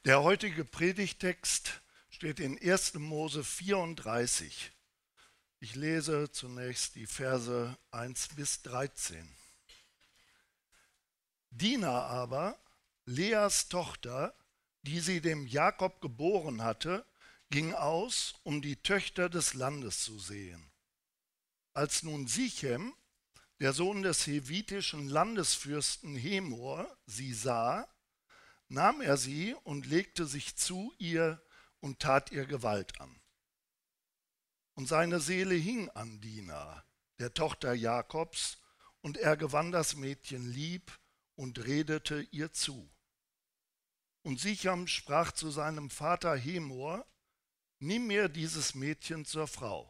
Der heutige Predigtext steht in 1. Mose 34. Ich lese zunächst die Verse 1 bis 13. Dina aber, Leas Tochter, die sie dem Jakob geboren hatte, ging aus, um die Töchter des Landes zu sehen. Als nun Sichem, der Sohn des hevitischen Landesfürsten Hemor, sie sah, nahm er sie und legte sich zu ihr und tat ihr Gewalt an. Und seine Seele hing an Dina, der Tochter Jakobs, und er gewann das Mädchen lieb und redete ihr zu. Und Sichem sprach zu seinem Vater Hemor: Nimm mir dieses Mädchen zur Frau.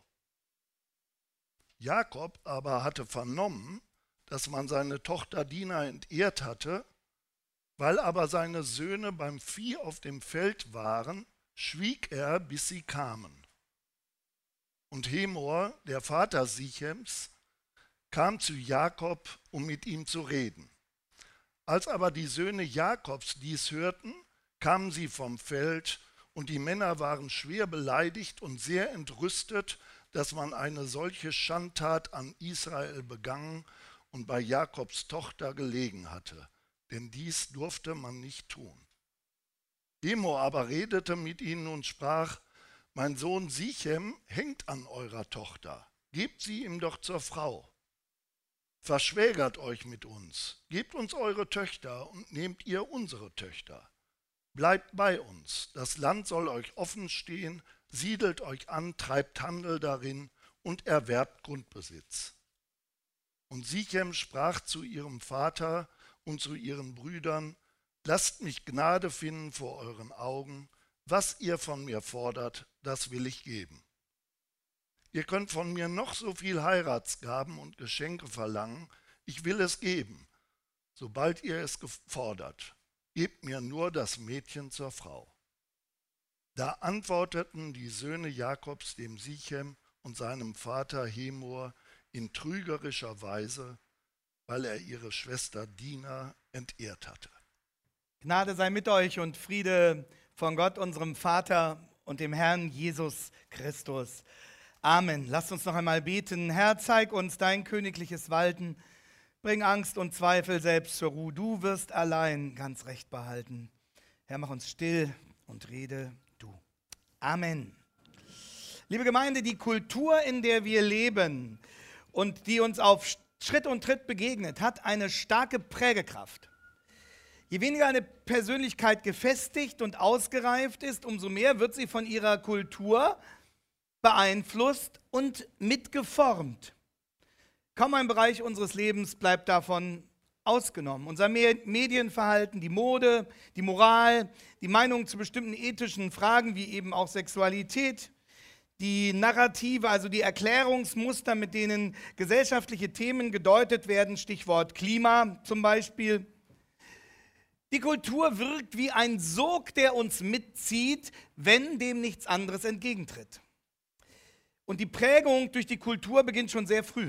Jakob aber hatte vernommen, dass man seine Tochter Dina entehrt hatte. Weil aber seine Söhne beim Vieh auf dem Feld waren, schwieg er, bis sie kamen. Und Hemor, der Vater Sichems, kam zu Jakob, um mit ihm zu reden. Als aber die Söhne Jakobs dies hörten, kamen sie vom Feld, und die Männer waren schwer beleidigt und sehr entrüstet, dass man eine solche Schandtat an Israel begangen und bei Jakobs Tochter gelegen hatte. Denn dies durfte man nicht tun. Hemor aber redete mit ihnen und sprach: Mein Sohn Sichem hängt an eurer Tochter, gebt sie ihm doch zur Frau. Verschwägert euch mit uns, gebt uns eure Töchter und nehmt ihr unsere Töchter. Bleibt bei uns, das Land soll euch offen stehen, siedelt euch an, treibt Handel darin und erwerbt Grundbesitz. Und Sichem sprach zu ihrem Vater und zu ihren Brüdern: Lasst mich Gnade finden vor euren Augen, was ihr von mir fordert, das will ich geben. Ihr könnt von mir noch so viel Heiratsgaben und Geschenke verlangen, ich will es geben, sobald ihr es gefordert. Gebt mir nur das Mädchen zur Frau. Da antworteten die Söhne Jakobs dem Sichem und seinem Vater Hemor in trügerischer Weise, weil er ihre Schwester Dina entehrt hatte. Gnade sei mit euch und Friede von Gott, unserem Vater und dem Herrn Jesus Christus. Amen. Lasst uns noch einmal beten. Herr, zeig uns dein königliches Walten. Bring Angst und Zweifel selbst zur Ruhe. Du wirst allein ganz recht behalten. Herr, mach uns still und rede du. Amen. Liebe Gemeinde, die Kultur, in der wir leben und die uns auf Schritt und Tritt begegnet, hat eine starke Prägekraft. Je weniger eine Persönlichkeit gefestigt und ausgereift ist, umso mehr wird sie von ihrer Kultur beeinflusst und mitgeformt. Kaum ein Bereich unseres Lebens bleibt davon ausgenommen. Unser Medienverhalten, die Mode, die Moral, die Meinung zu bestimmten ethischen Fragen wie eben auch Sexualität, die Narrative, also die Erklärungsmuster, mit denen gesellschaftliche Themen gedeutet werden, Stichwort Klima zum Beispiel. Die Kultur wirkt wie ein Sog, der uns mitzieht, wenn dem nichts anderes entgegentritt. Und die Prägung durch die Kultur beginnt schon sehr früh.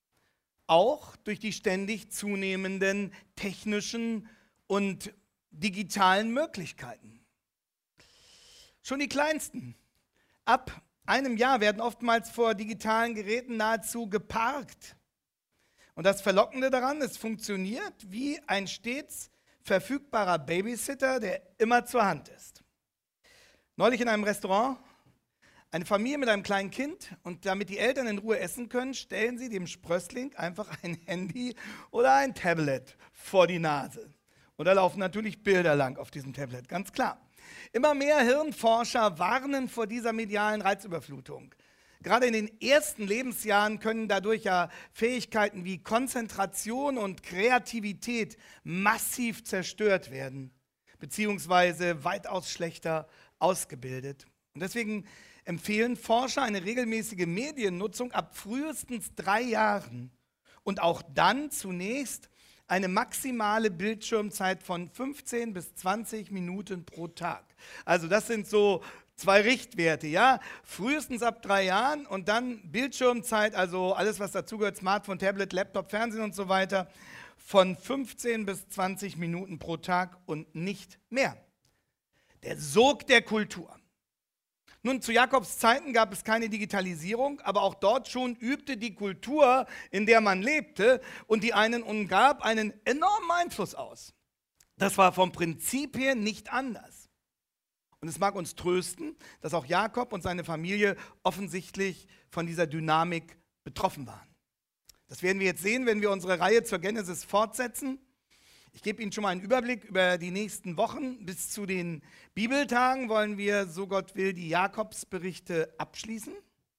Auch durch die ständig zunehmenden technischen und digitalen Möglichkeiten. Schon die Kleinsten. Ab einem Jahr werden oftmals vor digitalen Geräten nahezu geparkt. Und das Verlockende daran, es funktioniert wie ein stets verfügbarer Babysitter, der immer zur Hand ist. Neulich in einem Restaurant, eine Familie mit einem kleinen Kind, und damit die Eltern in Ruhe essen können, stellen sie dem Sprössling einfach ein Handy oder ein Tablet vor die Nase. Und da laufen natürlich Bilder lang auf diesem Tablet, ganz klar. Immer mehr Hirnforscher warnen vor dieser medialen Reizüberflutung. Gerade in den ersten Lebensjahren können dadurch ja Fähigkeiten wie Konzentration und Kreativität massiv zerstört werden, beziehungsweise weitaus schlechter ausgebildet. Und deswegen empfehlen Forscher eine regelmäßige Mediennutzung ab frühestens 3 Jahren und auch dann zunächst eine maximale Bildschirmzeit von 15 bis 20 Minuten pro Tag. Also das sind so 2 Richtwerte, ja, frühestens ab 3 Jahren und dann Bildschirmzeit, also alles, was dazugehört, Smartphone, Tablet, Laptop, Fernsehen und so weiter, von 15 bis 20 Minuten pro Tag und nicht mehr. der Sog der Kultur. Nun, zu Jakobs Zeiten gab es keine Digitalisierung, aber auch dort schon übte die Kultur, in der man lebte, und die einen umgab, einen enormen Einfluss aus. Das war vom Prinzip her nicht anders. Und es mag uns trösten, dass auch Jakob und seine Familie offensichtlich von dieser Dynamik betroffen waren. Das werden wir jetzt sehen, wenn wir unsere Reihe zur Genesis fortsetzen. Ich gebe Ihnen schon mal einen Überblick über die nächsten Wochen. Bis zu den Bibeltagen wollen wir, so Gott will, die Jakobsberichte abschließen.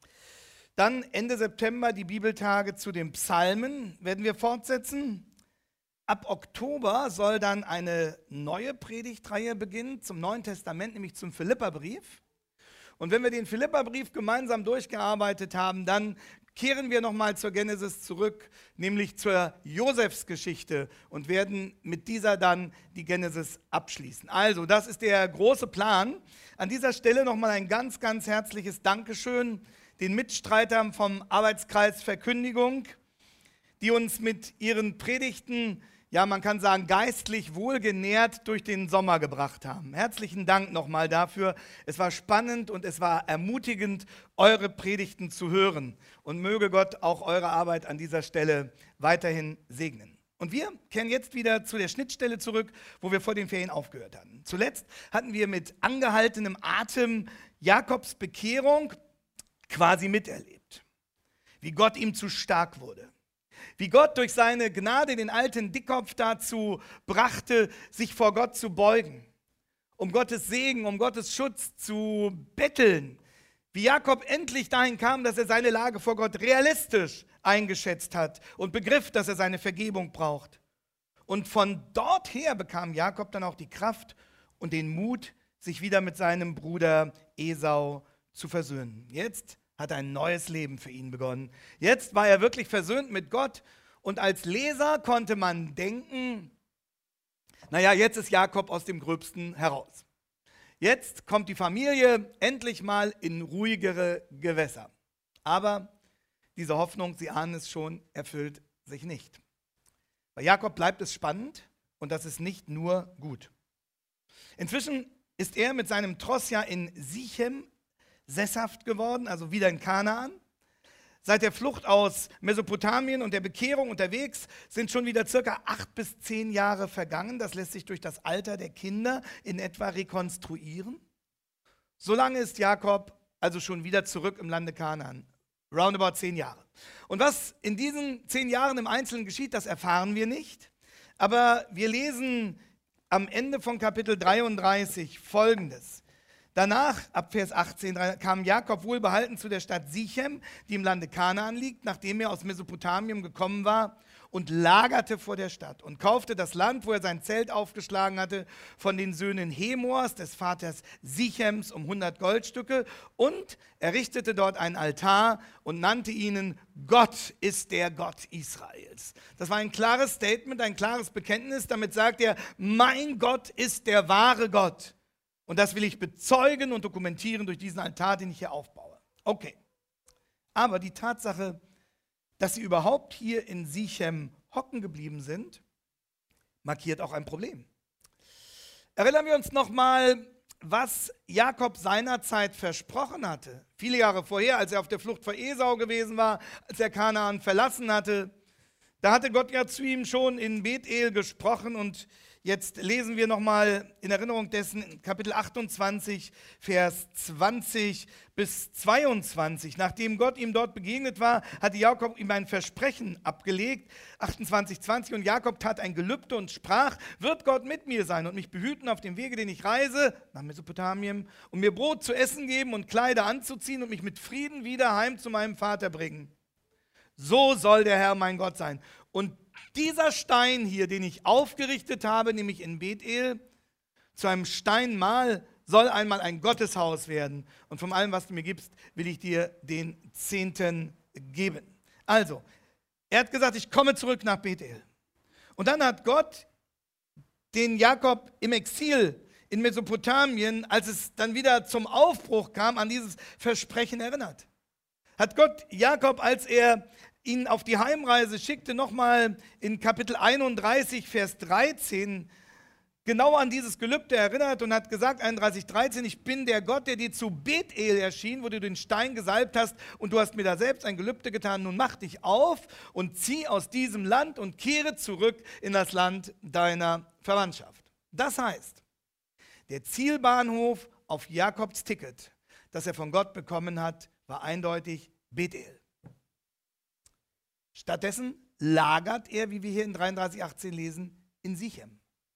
Dann Ende September die Bibeltage zu den Psalmen werden wir fortsetzen. Ab Oktober soll dann eine neue Predigtreihe beginnen zum Neuen Testament, nämlich zum Philipperbrief. Und wenn wir den Philipperbrief gemeinsam durchgearbeitet haben, dann kehren wir nochmal zur Genesis zurück, nämlich zur Josefsgeschichte und werden mit dieser dann die Genesis abschließen. Also, das ist der große Plan. An dieser Stelle nochmal ein ganz, ganz herzliches Dankeschön den Mitstreitern vom Arbeitskreis Verkündigung, die uns mit ihren Predigten, ja, man kann sagen, geistlich wohlgenährt durch den Sommer gebracht haben. Herzlichen Dank nochmal dafür. Es war spannend und es war ermutigend, eure Predigten zu hören. Und möge Gott auch eure Arbeit an dieser Stelle weiterhin segnen. Und wir kehren jetzt wieder zu der Schnittstelle zurück, wo wir vor den Ferien aufgehört hatten. Zuletzt hatten wir mit angehaltenem Atem Jakobs Bekehrung quasi miterlebt. Wie Gott ihm zu stark wurde. Wie Gott durch seine Gnade den alten Dickkopf dazu brachte, sich vor Gott zu beugen, um Gottes Segen, um Gottes Schutz zu betteln. Wie Jakob endlich dahin kam, dass er seine Lage vor Gott realistisch eingeschätzt hat und begriff, dass er seine Vergebung braucht. Und von dort her bekam Jakob dann auch die Kraft und den Mut, sich wieder mit seinem Bruder Esau zu versöhnen. Jetzt hat ein neues Leben für ihn begonnen. Jetzt war er wirklich versöhnt mit Gott und als Leser konnte man denken, naja, jetzt ist Jakob aus dem Gröbsten heraus. Jetzt kommt die Familie endlich mal in ruhigere Gewässer. Aber diese Hoffnung, Sie ahnen es schon, erfüllt sich nicht. Bei Jakob bleibt es spannend und das ist nicht nur gut. Inzwischen ist er mit seinem Tross ja in Sichem sesshaft geworden, also wieder in Kanaan. Seit der Flucht aus Mesopotamien und der Bekehrung unterwegs sind schon wieder circa 8 bis 10 Jahre vergangen. Das lässt sich durch das Alter der Kinder in etwa rekonstruieren. So lange ist Jakob also schon wieder zurück im Lande Kanaan. Roundabout 10 Jahre. Und was in diesen 10 Jahren im Einzelnen geschieht, das erfahren wir nicht. Aber wir lesen am Ende von Kapitel 33 Folgendes. Danach, ab Vers 18, kam Jakob wohlbehalten zu der Stadt Sichem, die im Lande Kanaan liegt, nachdem er aus Mesopotamien gekommen war, und lagerte vor der Stadt und kaufte das Land, wo er sein Zelt aufgeschlagen hatte, von den Söhnen Hemors, des Vaters Sichems, um 100 Goldstücke und errichtete dort einen Altar und nannte ihn Gott ist der Gott Israels. Das war ein klares Statement, ein klares Bekenntnis. Damit sagt er, mein Gott ist der wahre Gott. Und das will ich bezeugen und dokumentieren durch diesen Altar, den ich hier aufbaue. Okay. Aber die Tatsache, dass sie überhaupt hier in Sichem hocken geblieben sind, markiert auch ein Problem. Erinnern wir uns nochmal, was Jakob seinerzeit versprochen hatte. Viele Jahre vorher, als er auf der Flucht vor Esau gewesen war, als er Kanaan verlassen hatte. Da hatte Gott ja zu ihm schon in Bethel gesprochen und jetzt lesen wir nochmal in Erinnerung dessen Kapitel 28, Vers 20 bis 22. Nachdem Gott ihm dort begegnet war, hatte Jakob ihm ein Versprechen abgelegt. 28, 20. Und Jakob tat ein Gelübde und sprach, wird Gott mit mir sein und mich behüten auf dem Wege, den ich reise, nach Mesopotamien, und mir Brot zu essen geben und Kleider anzuziehen und mich mit Frieden wieder heim zu meinem Vater bringen. So soll der Herr mein Gott sein. Und dieser Stein hier, den ich aufgerichtet habe, nämlich in Bethel, zu einem Steinmal, soll einmal ein Gotteshaus werden. Und von allem, was du mir gibst, will ich dir den 10. geben. Also, er hat gesagt, ich komme zurück nach Bethel. Und dann hat Gott den Jakob im Exil in Mesopotamien, als es dann wieder zum Aufbruch kam, an dieses Versprechen erinnert. Hat Gott Jakob, als er ihn auf die Heimreise schickte, nochmal in Kapitel 31, Vers 13 genau an dieses Gelübde erinnert und hat gesagt, 31,13, ich bin der Gott, der dir zu Bethel erschien, wo du den Stein gesalbt hast und du hast mir da selbst ein Gelübde getan. Nun mach dich auf und zieh aus diesem Land und kehre zurück in das Land deiner Verwandtschaft. Das heißt, der Zielbahnhof auf Jakobs Ticket, das er von Gott bekommen hat, war eindeutig Bethel. Stattdessen lagert er, wie wir hier in 33,18 lesen, in Sichem.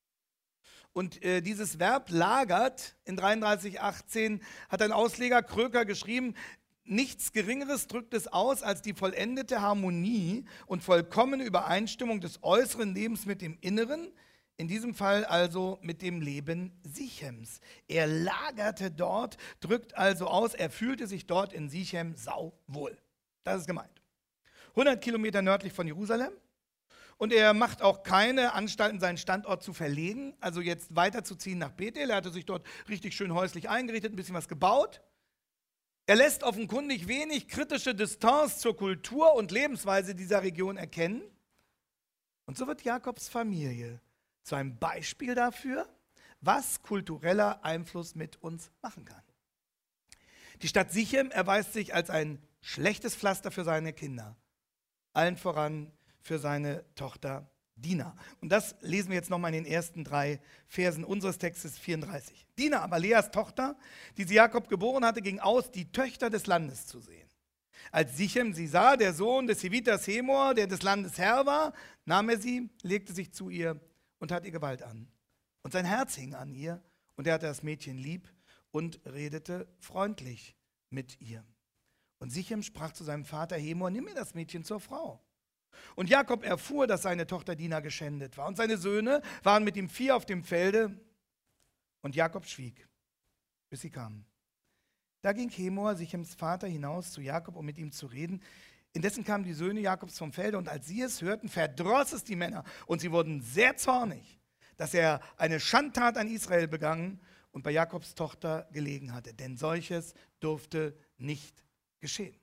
Und dieses Verb lagert in 33,18 hat ein Ausleger Kröker geschrieben, nichts Geringeres drückt es aus als die vollendete Harmonie und vollkommene Übereinstimmung des äußeren Lebens mit dem Inneren, in diesem Fall also mit dem Leben Sichems. Er lagerte dort, drückt also aus, er fühlte sich dort in Sichem sauwohl. Das ist gemeint. 100 Kilometer nördlich von Jerusalem. Und er macht auch keine Anstalten, seinen Standort zu verlegen, also jetzt weiterzuziehen nach Bethel. Er hatte sich dort richtig schön häuslich eingerichtet, ein bisschen was gebaut. Er lässt offenkundig wenig kritische Distanz zur Kultur und Lebensweise dieser Region erkennen. Und so wird Jakobs Familie zu einem Beispiel dafür, was kultureller Einfluss mit uns machen kann. Die Stadt Sichem erweist sich als ein schlechtes Pflaster für seine Kinder, allen voran für seine Tochter Dina. Und das lesen wir jetzt nochmal in den ersten 3 Versen unseres Textes 34. Dina, aber Leas Tochter, die sie Jakob geboren hatte, ging aus, die Töchter des Landes zu sehen. Als Sichem sie sah, der Sohn des Hiviters Hemor, der des Landes Herr war, nahm er sie, legte sich zu ihr und tat ihr Gewalt an. Und sein Herz hing an ihr und er hatte das Mädchen lieb und redete freundlich mit ihr. Und Sichem sprach zu seinem Vater Hemor, nimm mir das Mädchen zur Frau. Und Jakob erfuhr, dass seine Tochter Dina geschändet war. Und seine Söhne waren mit dem Vieh auf dem Felde. Und Jakob schwieg, bis sie kamen. Da ging Hemor, Sichems Vater, hinaus zu Jakob, um mit ihm zu reden. Indessen kamen die Söhne Jakobs vom Felde. Und als sie es hörten, verdross es die Männer. Und sie wurden sehr zornig, dass er eine Schandtat an Israel begangen und bei Jakobs Tochter gelegen hatte. Denn solches durfte nicht geschehen.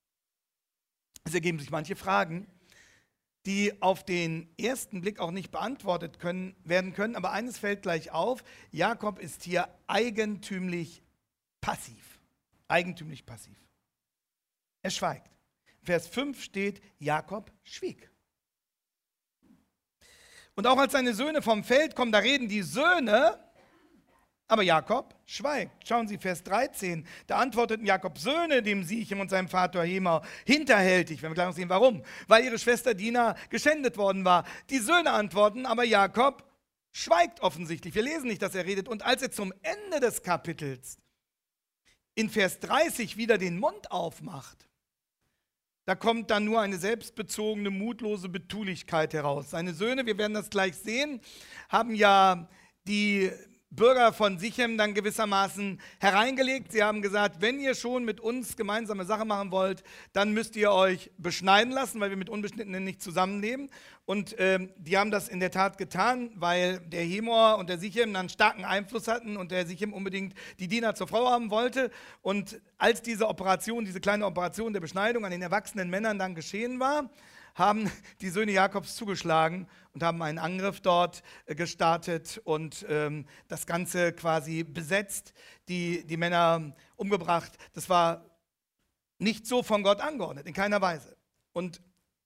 Es ergeben sich manche Fragen, die auf den ersten Blick auch nicht beantwortet werden können. Aber eines fällt gleich auf, Jakob ist hier eigentümlich passiv. Eigentümlich passiv. Er schweigt. Vers 5 steht, Jakob schwieg. Und auch als seine Söhne vom Feld kommen, da reden die Söhne, aber Jakob schweigt. Schauen Sie, Vers 13, da antworteten Jakobs Söhne dem Sichem und seinem Vater Hemor hinterhältig. Wenn wir gleich noch sehen, warum. Weil ihre Schwester Dina geschändet worden war. Die Söhne antworten, aber Jakob schweigt offensichtlich. Wir lesen nicht, dass er redet. Und als er zum Ende des Kapitels in Vers 30 wieder den Mund aufmacht, da kommt dann nur eine selbstbezogene, mutlose Betulichkeit heraus. Seine Söhne, wir werden das gleich sehen, haben ja die Bürger von Sichem dann gewissermaßen hereingelegt. Sie haben gesagt, wenn ihr schon mit uns gemeinsame Sache machen wollt, dann müsst ihr euch beschneiden lassen, weil wir mit Unbeschnittenen nicht zusammenleben. Und die haben das in der Tat getan, weil der Hemor und der Sichem dann starken Einfluss hatten und der Sichem unbedingt die Dina zur Frau haben wollte. Und als diese Operation, diese kleine Operation der Beschneidung an den erwachsenen Männern dann geschehen war, haben die Söhne Jakobs zugeschlagen und haben einen Angriff dort gestartet und das Ganze quasi besetzt, die Männer umgebracht. Das war nicht so von Gott angeordnet, in keiner Weise. Und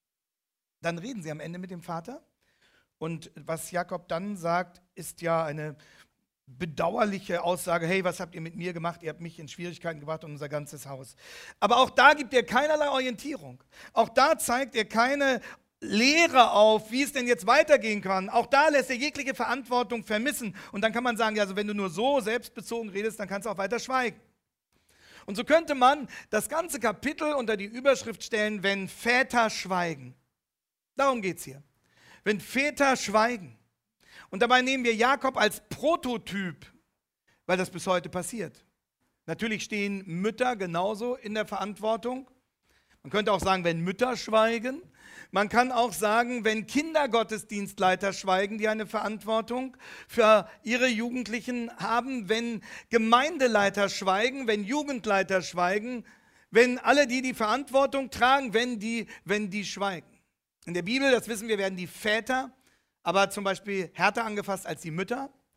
dann reden sie am Ende mit dem Vater und was Jakob dann sagt, ist ja eine bedauerliche Aussage, hey, was habt ihr mit mir gemacht? Ihr habt mich in Schwierigkeiten gebracht und unser ganzes Haus. Aber auch da gibt er keinerlei Orientierung. Auch da zeigt er keine Lehre auf, wie es denn jetzt weitergehen kann. Auch da lässt er jegliche Verantwortung vermissen. Und dann kann man sagen, ja, also wenn du nur so selbstbezogen redest, dann kannst du auch weiter schweigen. Und so könnte man das ganze Kapitel unter die Überschrift stellen, wenn Väter schweigen. Darum geht es hier. Wenn Väter schweigen. Und dabei nehmen wir Jakob als Prototyp, weil das bis heute passiert. Natürlich stehen Mütter genauso in der Verantwortung. Man könnte auch sagen, wenn Mütter schweigen. Man kann auch sagen, wenn Kindergottesdienstleiter schweigen, die eine Verantwortung für ihre Jugendlichen haben, wenn Gemeindeleiter schweigen, wenn Jugendleiter schweigen, wenn alle die Verantwortung tragen, wenn die schweigen. In der Bibel, das wissen wir, werden die Väter aber zum Beispiel härter angefasst als die Mütter.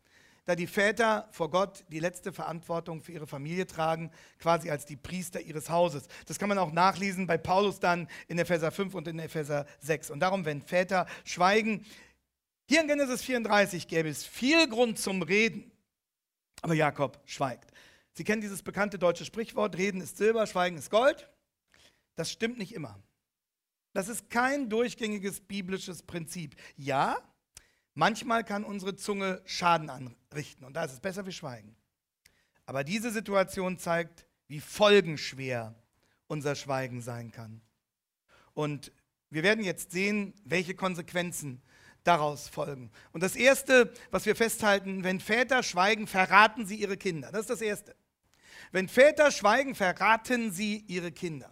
da die Väter vor Gott die letzte Verantwortung für ihre Familie tragen, quasi als die Priester ihres Hauses. Das kann man auch nachlesen bei Paulus dann in Epheser 5 und in Epheser 6. Und darum, wenn Väter schweigen, hier in Genesis 34 gäbe es viel Grund zum Reden, aber Jakob schweigt. Sie kennen dieses bekannte deutsche Sprichwort, Reden ist Silber, Schweigen ist Gold. Das stimmt nicht immer. Das ist kein durchgängiges biblisches Prinzip. Ja, manchmal kann unsere Zunge Schaden anrichten und da ist es besser, wir schweigen. Aber diese Situation zeigt, wie folgenschwer unser Schweigen sein kann. Und wir werden jetzt sehen, welche Konsequenzen daraus folgen. Und das Erste, was wir festhalten, wenn Väter schweigen, verraten sie ihre Kinder. Das ist das Erste. Wenn Väter schweigen, verraten sie ihre Kinder.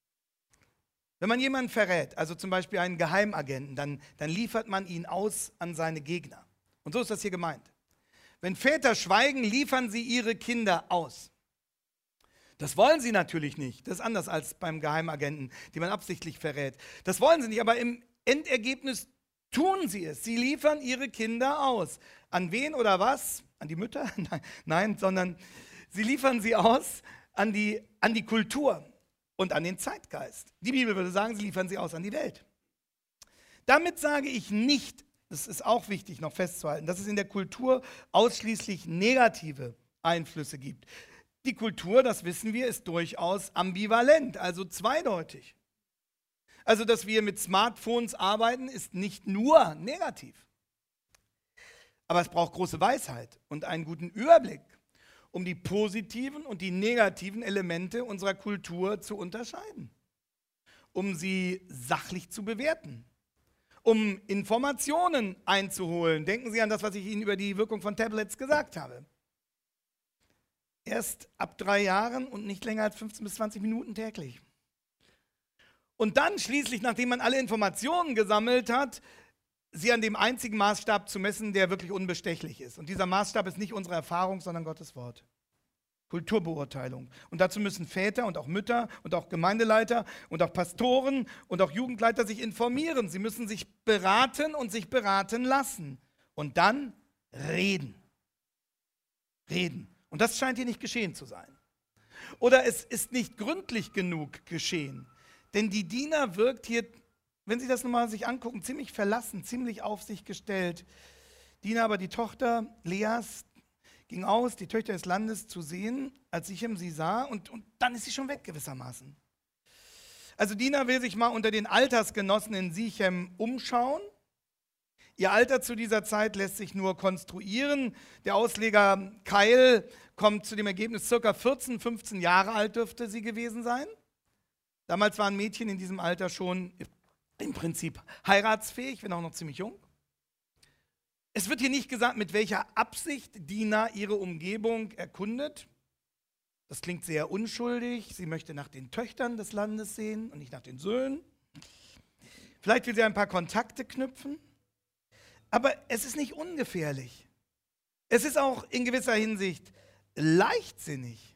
Wenn man jemanden verrät, also zum Beispiel einen Geheimagenten, dann liefert man ihn aus an seine Gegner. Und so ist das hier gemeint. Wenn Väter schweigen, liefern sie ihre Kinder aus. Das wollen sie natürlich nicht. Das ist anders als beim Geheimagenten, die man absichtlich verrät. Das wollen sie nicht, aber im Endergebnis tun sie es. Sie liefern ihre Kinder aus. An wen oder was? An die Mütter? Nein, sondern sie liefern sie aus an die Kultur und an den Zeitgeist. Die Bibel würde sagen, sie liefern sie aus an die Welt. Damit sage ich nicht, das ist auch wichtig noch festzuhalten, dass es in der Kultur ausschließlich negative Einflüsse gibt. Die Kultur, das wissen wir, ist durchaus ambivalent, also zweideutig. Also, dass wir mit Smartphones arbeiten, ist nicht nur negativ. Aber es braucht große Weisheit und einen guten Überblick, um die positiven und die negativen Elemente unserer Kultur zu unterscheiden, um sie sachlich zu bewerten, um Informationen einzuholen. Denken Sie an das, was ich Ihnen über die Wirkung von Tablets gesagt habe. Erst ab 3 Jahren und nicht länger als 15 bis 20 Minuten täglich. Und dann schließlich, nachdem man alle Informationen gesammelt hat, sie an dem einzigen Maßstab zu messen, der wirklich unbestechlich ist. Und dieser Maßstab ist nicht unsere Erfahrung, sondern Gottes Wort. Kulturbeurteilung. Und dazu müssen Väter und auch Mütter und auch Gemeindeleiter und auch Pastoren und auch Jugendleiter sich informieren. Sie müssen sich beraten und sich beraten lassen. Und dann reden. Reden. Und das scheint hier nicht geschehen zu sein. Oder es ist nicht gründlich genug geschehen. Denn die Dina wirkt hier, wenn Sie das nochmal sich angucken, ziemlich verlassen, ziemlich auf sich gestellt. Dina aber, die Tochter Leas, ging aus, die Töchter des Landes zu sehen, als Sichem sie sah, und dann ist sie schon weg gewissermaßen. Also Dina will sich mal unter den Altersgenossen in Sichem umschauen. Ihr Alter zu dieser Zeit lässt sich nur konstruieren. Der Ausleger Keil kommt zu dem Ergebnis, ca. 14, 15 Jahre alt dürfte sie gewesen sein. Damals waren Mädchen in diesem Alter schon im Prinzip heiratsfähig, wenn auch noch ziemlich jung. Es wird hier nicht gesagt, mit welcher Absicht Dina ihre Umgebung erkundet. Das klingt sehr unschuldig. Sie möchte nach den Töchtern des Landes sehen und nicht nach den Söhnen. Vielleicht will sie ein paar Kontakte knüpfen. Aber es ist nicht ungefährlich. Es ist auch in gewisser Hinsicht leichtsinnig.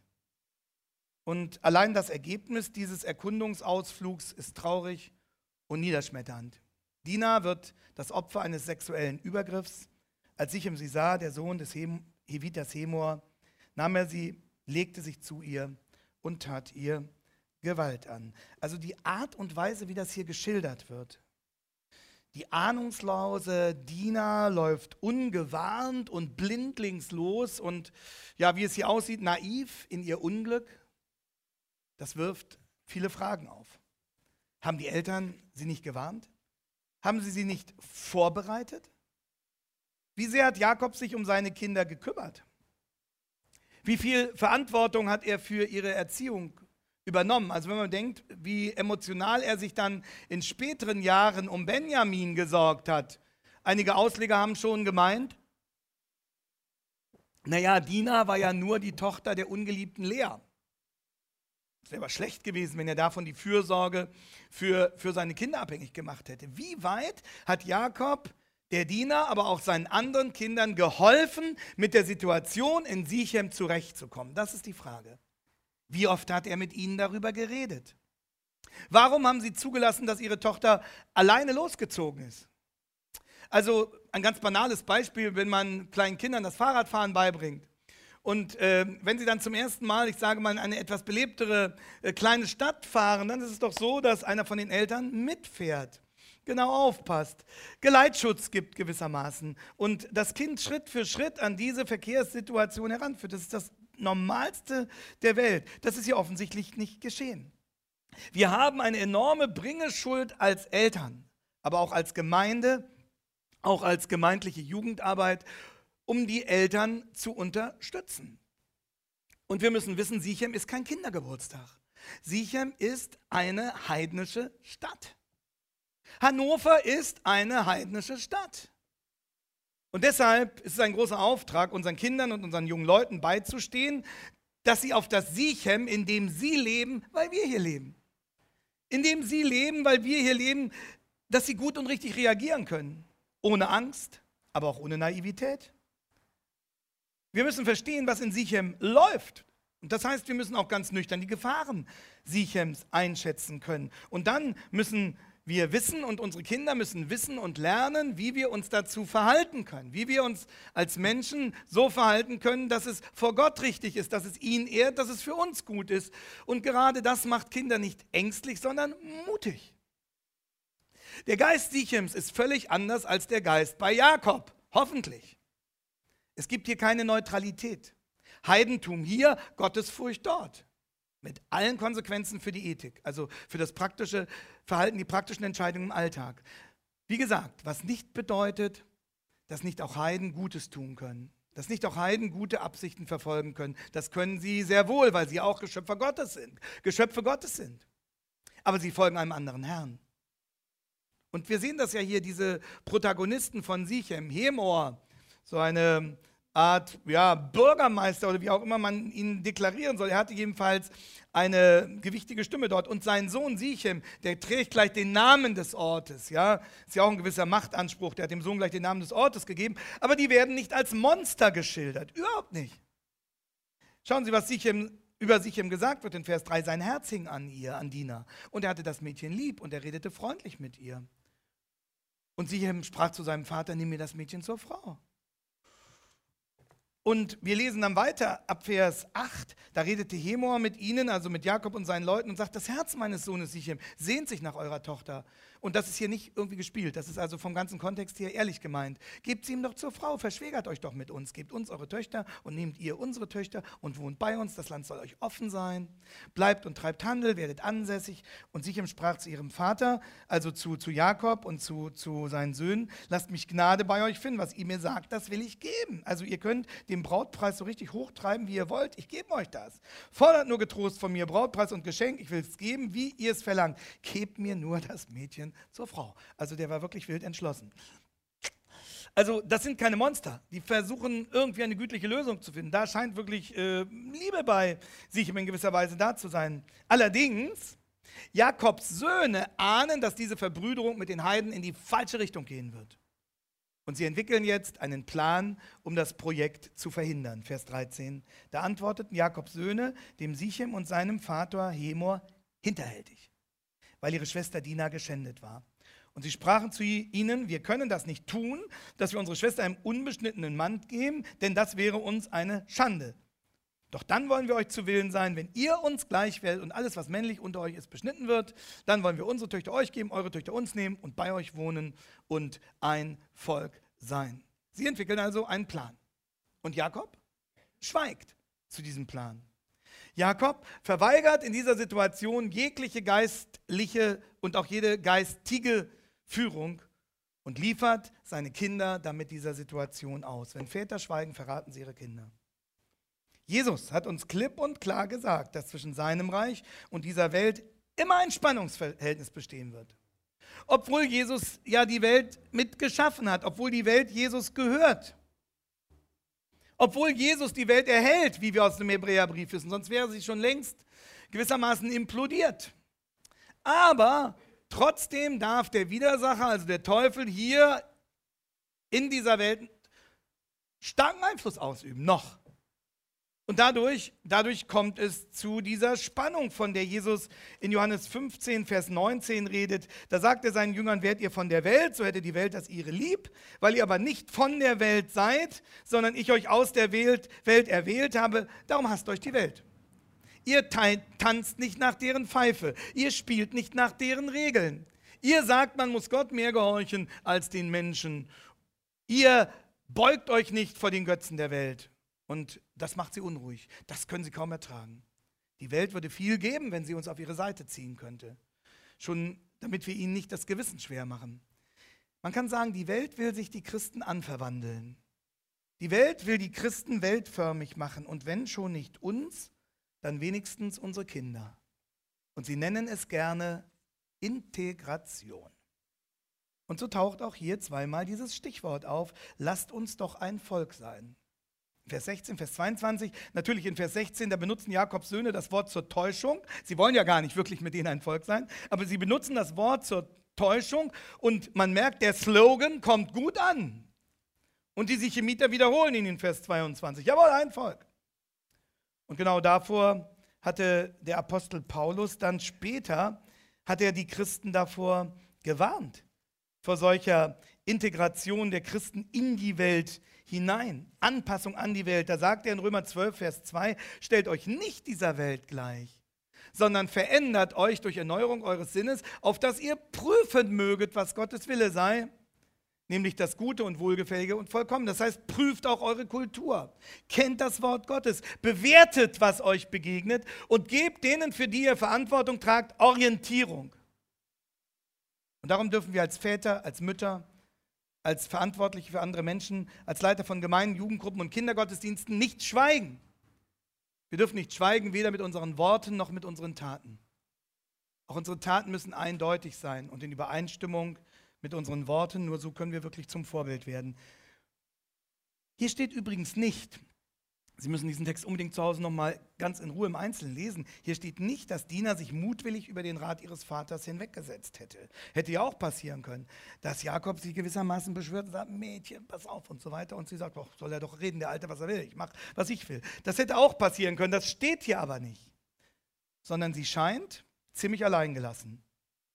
Und allein das Ergebnis dieses Erkundungsausflugs ist traurig und niederschmetternd. Dina wird das Opfer eines sexuellen Übergriffs. Als Sichem sie sah, der Sohn des Heviters Hemor, nahm er sie, legte sich zu ihr und tat ihr Gewalt an. Also die Art und Weise, wie das hier geschildert wird. Die ahnungslose Dina läuft ungewarnt und blindlings los und ja, wie es hier aussieht, naiv in ihr Unglück. Das wirft viele Fragen auf. Haben die Eltern sie nicht gewarnt? Haben sie nicht vorbereitet? Wie sehr hat Jakob sich um seine Kinder gekümmert? Wie viel Verantwortung hat er für ihre Erziehung übernommen? Also wenn man denkt, wie emotional er sich dann in späteren Jahren um Benjamin gesorgt hat. Einige Ausleger haben schon gemeint, naja, Dina war ja nur die Tochter der ungeliebten Lea. Es wäre aber schlecht gewesen, wenn er davon die Fürsorge für seine Kinder abhängig gemacht hätte. Wie weit hat Jakob, der Dina, aber auch seinen anderen Kindern geholfen, mit der Situation in Sichem zurechtzukommen? Das ist die Frage. Wie oft hat er mit ihnen darüber geredet? Warum haben sie zugelassen, dass ihre Tochter alleine losgezogen ist? Also ein ganz banales Beispiel, wenn man kleinen Kindern das Fahrradfahren beibringt. Und wenn sie dann zum ersten Mal, ich sage mal, in eine etwas belebtere kleine Stadt fahren, dann ist es doch so, dass einer von den Eltern mitfährt, genau aufpasst, Geleitschutz gibt gewissermaßen und das Kind Schritt für Schritt an diese Verkehrssituation heranführt. Das ist das Normalste der Welt. Das ist hier offensichtlich nicht geschehen. Wir haben eine enorme Bringeschuld als Eltern, aber auch als Gemeinde, auch als gemeindliche Jugendarbeit, um die Eltern zu unterstützen. Und wir müssen wissen, Sichem ist kein Kindergeburtstag. Sichem ist eine heidnische Stadt. Hannover ist eine heidnische Stadt. Und deshalb ist es ein großer Auftrag, unseren Kindern und unseren jungen Leuten beizustehen, dass sie auf das Sichem, in dem sie leben, weil wir hier leben. In dem sie leben, weil wir hier leben, dass sie gut und richtig reagieren können. Ohne Angst, aber auch ohne Naivität. Wir müssen verstehen, was in Sichem läuft. Und das heißt, wir müssen auch ganz nüchtern die Gefahren Sichems einschätzen können. Und dann müssen wir wissen und unsere Kinder müssen wissen und lernen, wie wir uns dazu verhalten können. Wie wir uns als Menschen so verhalten können, dass es vor Gott richtig ist, dass es ihn ehrt, dass es für uns gut ist. Und gerade das macht Kinder nicht ängstlich, sondern mutig. Der Geist Sichems ist völlig anders als der Geist bei Jakob. Hoffentlich. Es gibt hier keine Neutralität. Heidentum hier, Gottesfurcht dort. Mit allen Konsequenzen für die Ethik, also für das praktische Verhalten, die praktischen Entscheidungen im Alltag. Wie gesagt, was nicht bedeutet, dass nicht auch Heiden Gutes tun können. Dass nicht auch Heiden gute Absichten verfolgen können. Das können sie sehr wohl, weil sie auch Geschöpfe Gottes sind. Aber sie folgen einem anderen Herrn. Und wir sehen das ja hier, diese Protagonisten von Sichem, Hemor, so eine Art Bürgermeister oder wie auch immer man ihn deklarieren soll. Er hatte jedenfalls eine gewichtige Stimme dort. Und sein Sohn Sichem, der trägt gleich den Namen des Ortes. Ja? Ist ja auch ein gewisser Machtanspruch, der hat dem Sohn gleich den Namen des Ortes gegeben. Aber die werden nicht als Monster geschildert, überhaupt nicht. Schauen Sie, was über Sichem gesagt wird in Vers 3. Sein Herz hing an ihr, an Dina. Und er hatte das Mädchen lieb und er redete freundlich mit ihr. Und Sichem sprach zu seinem Vater, nimm mir das Mädchen zur Frau. Und wir lesen dann weiter ab Vers 8, da redete Hemor mit ihnen, also mit Jakob und seinen Leuten und sagt, das Herz meines Sohnes Sichem sehnt sich nach eurer Tochter. Und das ist hier nicht irgendwie gespielt, das ist also vom ganzen Kontext her ehrlich gemeint. Gebt sie ihm doch zur Frau, verschwägert euch doch mit uns, gebt uns eure Töchter und nehmt ihr unsere Töchter und wohnt bei uns, das Land soll euch offen sein. Bleibt und treibt Handel, werdet ansässig. Und Sichem sprach zu ihrem Vater, also zu Jakob und zu seinen Söhnen, lasst mich Gnade bei euch finden, was ihr mir sagt, das will ich geben. Also ihr könnt den Brautpreis so richtig hochtreiben, wie ihr wollt, ich gebe euch das. Fordert nur getrost von mir Brautpreis und Geschenk, ich will es geben, wie ihr es verlangt. Gebt mir nur das Mädchen zur Frau. Also der war wirklich wild entschlossen. Also das sind keine Monster, die versuchen irgendwie eine gütliche Lösung zu finden. Da scheint wirklich Liebe bei Sichem in gewisser Weise da zu sein. Allerdings, Jakobs Söhne ahnen, dass diese Verbrüderung mit den Heiden in die falsche Richtung gehen wird. Und sie entwickeln jetzt einen Plan, um das Projekt zu verhindern. Vers 13. Da antworteten Jakobs Söhne dem Sichem und seinem Vater Hemor hinterhältig, weil ihre Schwester Dina geschändet war. Und sie sprachen zu ihnen, wir können das nicht tun, dass wir unsere Schwester einem unbeschnittenen Mann geben, denn das wäre uns eine Schande. Doch dann wollen wir euch zu Willen sein, wenn ihr uns gleich werdet und alles, was männlich unter euch ist, beschnitten wird, dann wollen wir unsere Töchter euch geben, eure Töchter uns nehmen und bei euch wohnen und ein Volk sein. Sie entwickeln also einen Plan. Und Jakob schweigt zu diesem Plan. Jakob verweigert in dieser Situation jegliche geistliche und auch jede geistige Führung und liefert seine Kinder damit dieser Situation aus. Wenn Väter schweigen, verraten sie ihre Kinder. Jesus hat uns klipp und klar gesagt, dass zwischen seinem Reich und dieser Welt immer ein Spannungsverhältnis bestehen wird. Obwohl Jesus ja die Welt mit geschaffen hat, obwohl die Welt Jesus gehört. Obwohl Jesus die Welt erhält, wie wir aus dem Hebräerbrief wissen, sonst wäre sie schon längst gewissermaßen implodiert. Aber trotzdem darf der Widersacher, also der Teufel, hier in dieser Welt starken Einfluss ausüben, noch. Und dadurch kommt es zu dieser Spannung, von der Jesus in Johannes 15, Vers 19 redet. Da sagt er seinen Jüngern, wärt ihr von der Welt, so hätte die Welt das ihre lieb. Weil ihr aber nicht von der Welt seid, sondern ich euch aus der Welt erwählt habe, darum hasst euch die Welt. Ihr tanzt nicht nach deren Pfeife, ihr spielt nicht nach deren Regeln. Ihr sagt, man muss Gott mehr gehorchen als den Menschen. Ihr beugt euch nicht vor den Götzen der Welt. Und das macht sie unruhig. Das können sie kaum ertragen. Die Welt würde viel geben, wenn sie uns auf ihre Seite ziehen könnte. Schon damit wir ihnen nicht das Gewissen schwer machen. Man kann sagen, die Welt will sich die Christen anverwandeln. Die Welt will die Christen weltförmig machen. Und wenn schon nicht uns, dann wenigstens unsere Kinder. Und sie nennen es gerne Integration. Und so taucht auch hier zweimal dieses Stichwort auf. Lasst uns doch ein Volk sein. Vers 16, Vers 22, natürlich in Vers 16, da benutzen Jakobs Söhne das Wort zur Täuschung. Sie wollen ja gar nicht wirklich mit denen ein Volk sein, aber sie benutzen das Wort zur Täuschung und man merkt, der Slogan kommt gut an. Und die Sichemiter wiederholen ihn in Vers 22. Jawohl, ein Volk. Und genau davor hatte der Apostel Paulus dann später, hat er die Christen davor gewarnt, vor solcher Integration der Christen in die Welt hinein, Anpassung an die Welt. Da sagt er in Römer 12, Vers 2, stellt euch nicht dieser Welt gleich, sondern verändert euch durch Erneuerung eures Sinnes, auf dass ihr prüfen möget, was Gottes Wille sei, nämlich das Gute und Wohlgefällige und Vollkommene. Das heißt, prüft auch eure Kultur, kennt das Wort Gottes, bewertet, was euch begegnet und gebt denen, für die ihr Verantwortung tragt, Orientierung. Und darum dürfen wir als Väter, als Mütter, als Verantwortliche für andere Menschen, als Leiter von Gemeinden, Jugendgruppen und Kindergottesdiensten nicht schweigen. Wir dürfen nicht schweigen, weder mit unseren Worten noch mit unseren Taten. Auch unsere Taten müssen eindeutig sein und in Übereinstimmung mit unseren Worten, nur so können wir wirklich zum Vorbild werden. Hier steht übrigens nicht, Sie müssen diesen Text unbedingt zu Hause nochmal ganz in Ruhe im Einzelnen lesen. Hier steht nicht, dass Dina sich mutwillig über den Rat ihres Vaters hinweggesetzt hätte. Hätte ja auch passieren können, dass Jakob sie gewissermaßen beschwört und sagt, Mädchen, pass auf und so weiter. Und sie sagt, doch, soll er doch reden, der Alte, was er will. Ich mache, was ich will. Das hätte auch passieren können, das steht hier aber nicht. Sondern sie scheint ziemlich alleingelassen.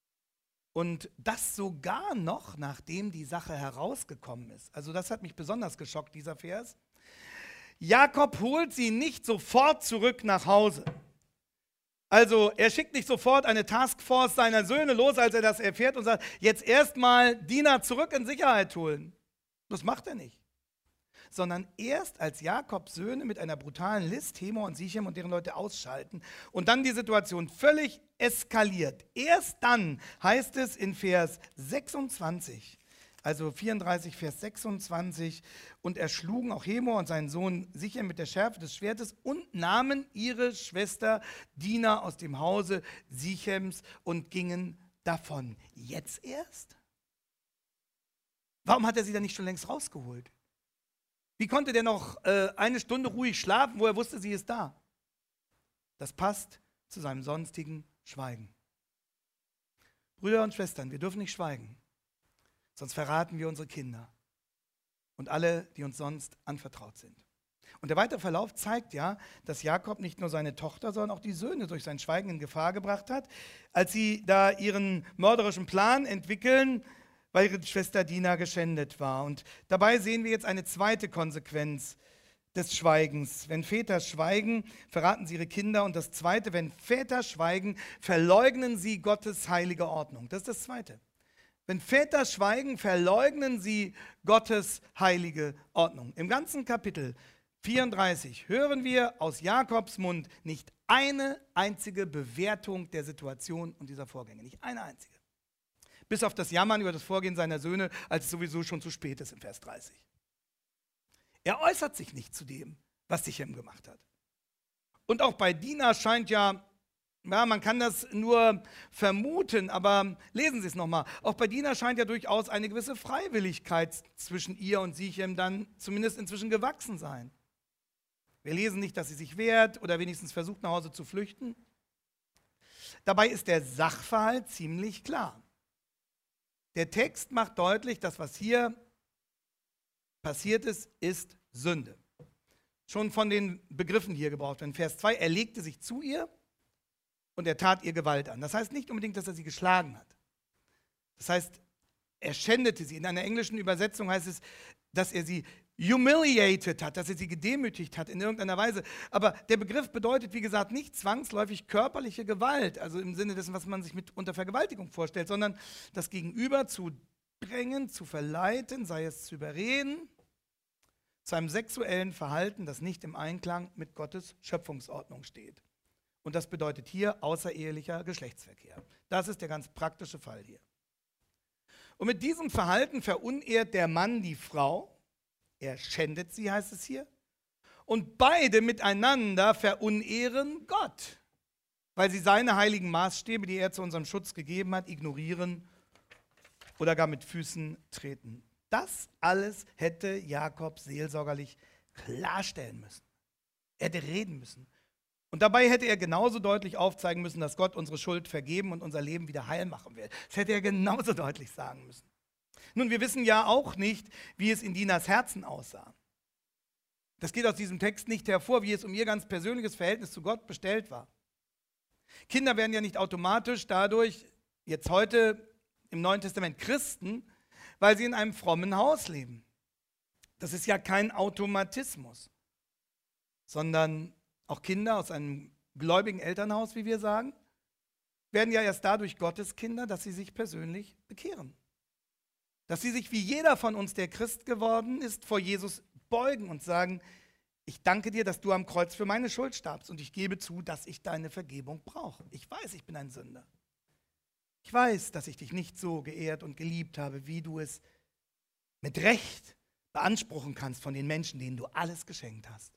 Und das sogar noch, nachdem die Sache herausgekommen ist. Also das hat mich besonders geschockt, dieser Vers. Jakob holt sie nicht sofort zurück nach Hause. Also er schickt nicht sofort eine Taskforce seiner Söhne los, als er das erfährt und sagt, jetzt erstmal Dina zurück in Sicherheit holen. Das macht er nicht. Sondern erst als Jakobs Söhne mit einer brutalen List Hemor und Sichem und deren Leute ausschalten und dann die Situation völlig eskaliert. Erst dann heißt es in Vers 26, also 34, Vers 26, und erschlugen auch Hemor und seinen Sohn Sichem mit der Schärfe des Schwertes und nahmen ihre Schwester Dina aus dem Hause Sichems und gingen davon. Jetzt erst? Warum hat er sie dann nicht schon längst rausgeholt? Wie konnte der noch eine Stunde ruhig schlafen, wo er wusste, sie ist da? Das passt zu seinem sonstigen Schweigen. Brüder und Schwestern, wir dürfen nicht schweigen. Sonst verraten wir unsere Kinder und alle, die uns sonst anvertraut sind. Und der weitere Verlauf zeigt ja, dass Jakob nicht nur seine Tochter, sondern auch die Söhne durch sein Schweigen in Gefahr gebracht hat, als sie da ihren mörderischen Plan entwickeln, weil ihre Schwester Dina geschändet war. Und dabei sehen wir jetzt eine zweite Konsequenz des Schweigens. Wenn Väter schweigen, verraten sie ihre Kinder. Und das Zweite, wenn Väter schweigen, verleugnen sie Gottes heilige Ordnung. Das ist das Zweite. Wenn Väter schweigen, verleugnen sie Gottes heilige Ordnung. Im ganzen Kapitel 34 hören wir aus Jakobs Mund nicht eine einzige Bewertung der Situation und dieser Vorgänge. Nicht eine einzige. Bis auf das Jammern über das Vorgehen seiner Söhne, als es sowieso schon zu spät ist, im Vers 30. Er äußert sich nicht zu dem, was Sichem gemacht hat. Und auch bei Dina scheint ja, man kann das nur vermuten, aber lesen Sie es nochmal. Auch bei Dina scheint ja durchaus eine gewisse Freiwilligkeit zwischen ihr und Sichem dann zumindest inzwischen gewachsen sein. Wir lesen nicht, dass sie sich wehrt oder wenigstens versucht, nach Hause zu flüchten. Dabei ist der Sachverhalt ziemlich klar. Der Text macht deutlich, dass was hier passiert ist, ist Sünde. schon von den Begriffen hier gebraucht werden. Vers 2, er legte sich zu ihr und er tat ihr Gewalt an. Das heißt nicht unbedingt, dass er sie geschlagen hat. Das heißt, er schändete sie. In einer englischen Übersetzung heißt es, dass er sie humiliated hat, dass er sie gedemütigt hat in irgendeiner Weise. Aber der Begriff bedeutet, wie gesagt, nicht zwangsläufig körperliche Gewalt, also im Sinne dessen, was man sich mit unter Vergewaltigung vorstellt, sondern das Gegenüber zu drängen, zu verleiten, sei es zu überreden, zu einem sexuellen Verhalten, das nicht im Einklang mit Gottes Schöpfungsordnung steht. Und das bedeutet hier außerehelicher Geschlechtsverkehr. Das ist der ganz praktische Fall hier. Und mit diesem Verhalten verunehrt der Mann die Frau, er schändet sie, heißt es hier, und beide miteinander verunehren Gott, weil sie seine heiligen Maßstäbe, die er zu unserem Schutz gegeben hat, ignorieren oder gar mit Füßen treten. Das alles hätte Jakob seelsorgerlich klarstellen müssen. Er hätte reden müssen. Und dabei hätte er genauso deutlich aufzeigen müssen, dass Gott unsere Schuld vergeben und unser Leben wieder heil machen will. Das hätte er genauso deutlich sagen müssen. Nun, wir wissen ja auch nicht, wie es in Dinas Herzen aussah. Das geht aus diesem Text nicht hervor, wie es um ihr ganz persönliches Verhältnis zu Gott bestellt war. Kinder werden ja nicht automatisch dadurch, jetzt heute im Neuen Testament, Christen, weil sie in einem frommen Haus leben. Das ist ja kein Automatismus, sondern auch Kinder aus einem gläubigen Elternhaus, wie wir sagen, werden ja erst dadurch Gottes Kinder, dass sie sich persönlich bekehren. Dass sie sich wie jeder von uns, der Christ geworden ist, vor Jesus beugen und sagen, ich danke dir, dass du am Kreuz für meine Schuld starbst und ich gebe zu, dass ich deine Vergebung brauche. Ich weiß, ich bin ein Sünder. Ich weiß, dass ich dich nicht so geehrt und geliebt habe, wie du es mit Recht beanspruchen kannst von den Menschen, denen du alles geschenkt hast.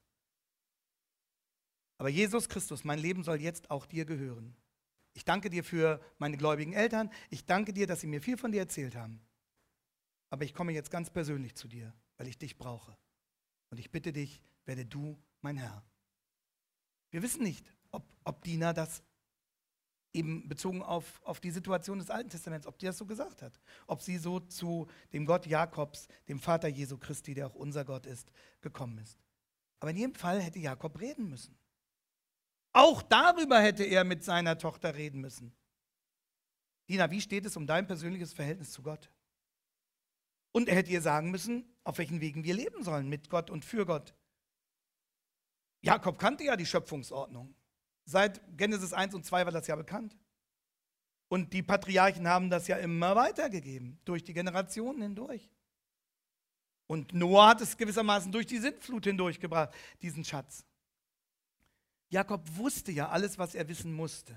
Aber Jesus Christus, mein Leben soll jetzt auch dir gehören. Ich danke dir für meine gläubigen Eltern. Ich danke dir, dass sie mir viel von dir erzählt haben. Aber ich komme jetzt ganz persönlich zu dir, weil ich dich brauche. Und ich bitte dich, werde du mein Herr. Wir wissen nicht, ob Dina das eben bezogen auf die Situation des Alten Testaments, ob die das so gesagt hat. Ob sie so zu dem Gott Jakobs, dem Vater Jesu Christi, der auch unser Gott ist, gekommen ist. Aber in jedem Fall hätte Jakob reden müssen. Auch darüber hätte er mit seiner Tochter reden müssen. Dina, wie steht es um dein persönliches Verhältnis zu Gott? Und er hätte ihr sagen müssen, auf welchen Wegen wir leben sollen, mit Gott und für Gott. Jakob kannte ja die Schöpfungsordnung. Seit Genesis 1 und 2 war das ja bekannt. Und die Patriarchen haben das ja immer weitergegeben, durch die Generationen hindurch. Und Noah hat es gewissermaßen durch die Sintflut hindurchgebracht, diesen Schatz. Jakob wusste ja alles, was er wissen musste.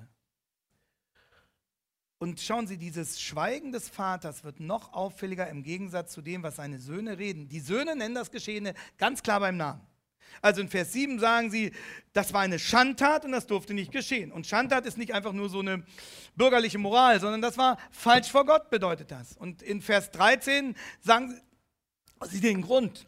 Und schauen Sie, dieses Schweigen des Vaters wird noch auffälliger im Gegensatz zu dem, was seine Söhne reden. Die Söhne nennen das Geschehene ganz klar beim Namen. Also in Vers 7 sagen sie, das war eine Schandtat und das durfte nicht geschehen. Und Schandtat ist nicht einfach nur so eine bürgerliche Moral, sondern das war falsch vor Gott, bedeutet das. Und in Vers 13 sagen sie den Grund,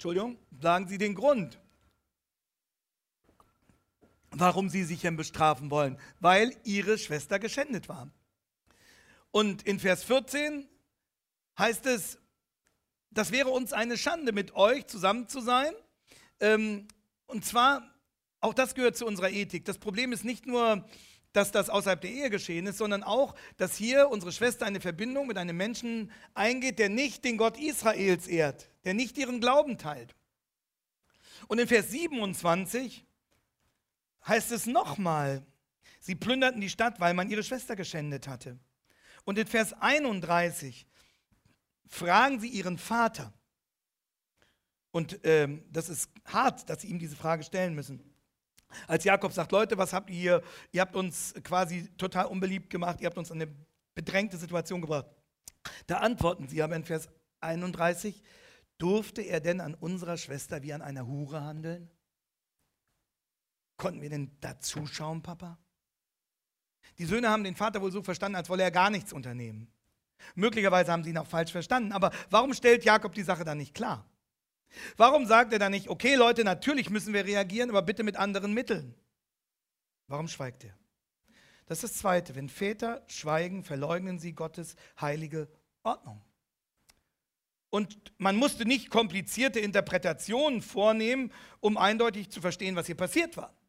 warum sie sich denn bestrafen wollen, weil ihre Schwester geschändet war. Und in Vers 14 heißt es, das wäre uns eine Schande, mit euch zusammen zu sein. Und zwar, auch das gehört zu unserer Ethik. Das Problem ist nicht nur, dass das außerhalb der Ehe geschehen ist, sondern auch, dass hier unsere Schwester eine Verbindung mit einem Menschen eingeht, der nicht den Gott Israels ehrt, der nicht ihren Glauben teilt. Und in Vers 27 heißt es nochmal, sie plünderten die Stadt, weil man ihre Schwester geschändet hatte. Und in Vers 31 fragen sie ihren Vater. Und das ist hart, dass sie ihm diese Frage stellen müssen. Als Jakob sagt, Leute, was habt ihr hier? Ihr habt uns quasi total unbeliebt gemacht, ihr habt uns in eine bedrängte Situation gebracht. Da antworten sie aber in Vers 31, durfte er denn an unserer Schwester wie an einer Hure handeln? Konnten wir denn da zuschauen, Papa? Die Söhne haben den Vater wohl so verstanden, als wolle er gar nichts unternehmen. Möglicherweise haben sie ihn auch falsch verstanden, aber warum stellt Jakob die Sache dann nicht klar? Warum sagt er dann nicht, okay Leute, natürlich müssen wir reagieren, aber bitte mit anderen Mitteln? Warum schweigt er? Das ist das Zweite. Wenn Väter schweigen, verleugnen sie Gottes heilige Ordnung. Und man musste nicht komplizierte Interpretationen vornehmen, um eindeutig zu verstehen, was hier passiert war.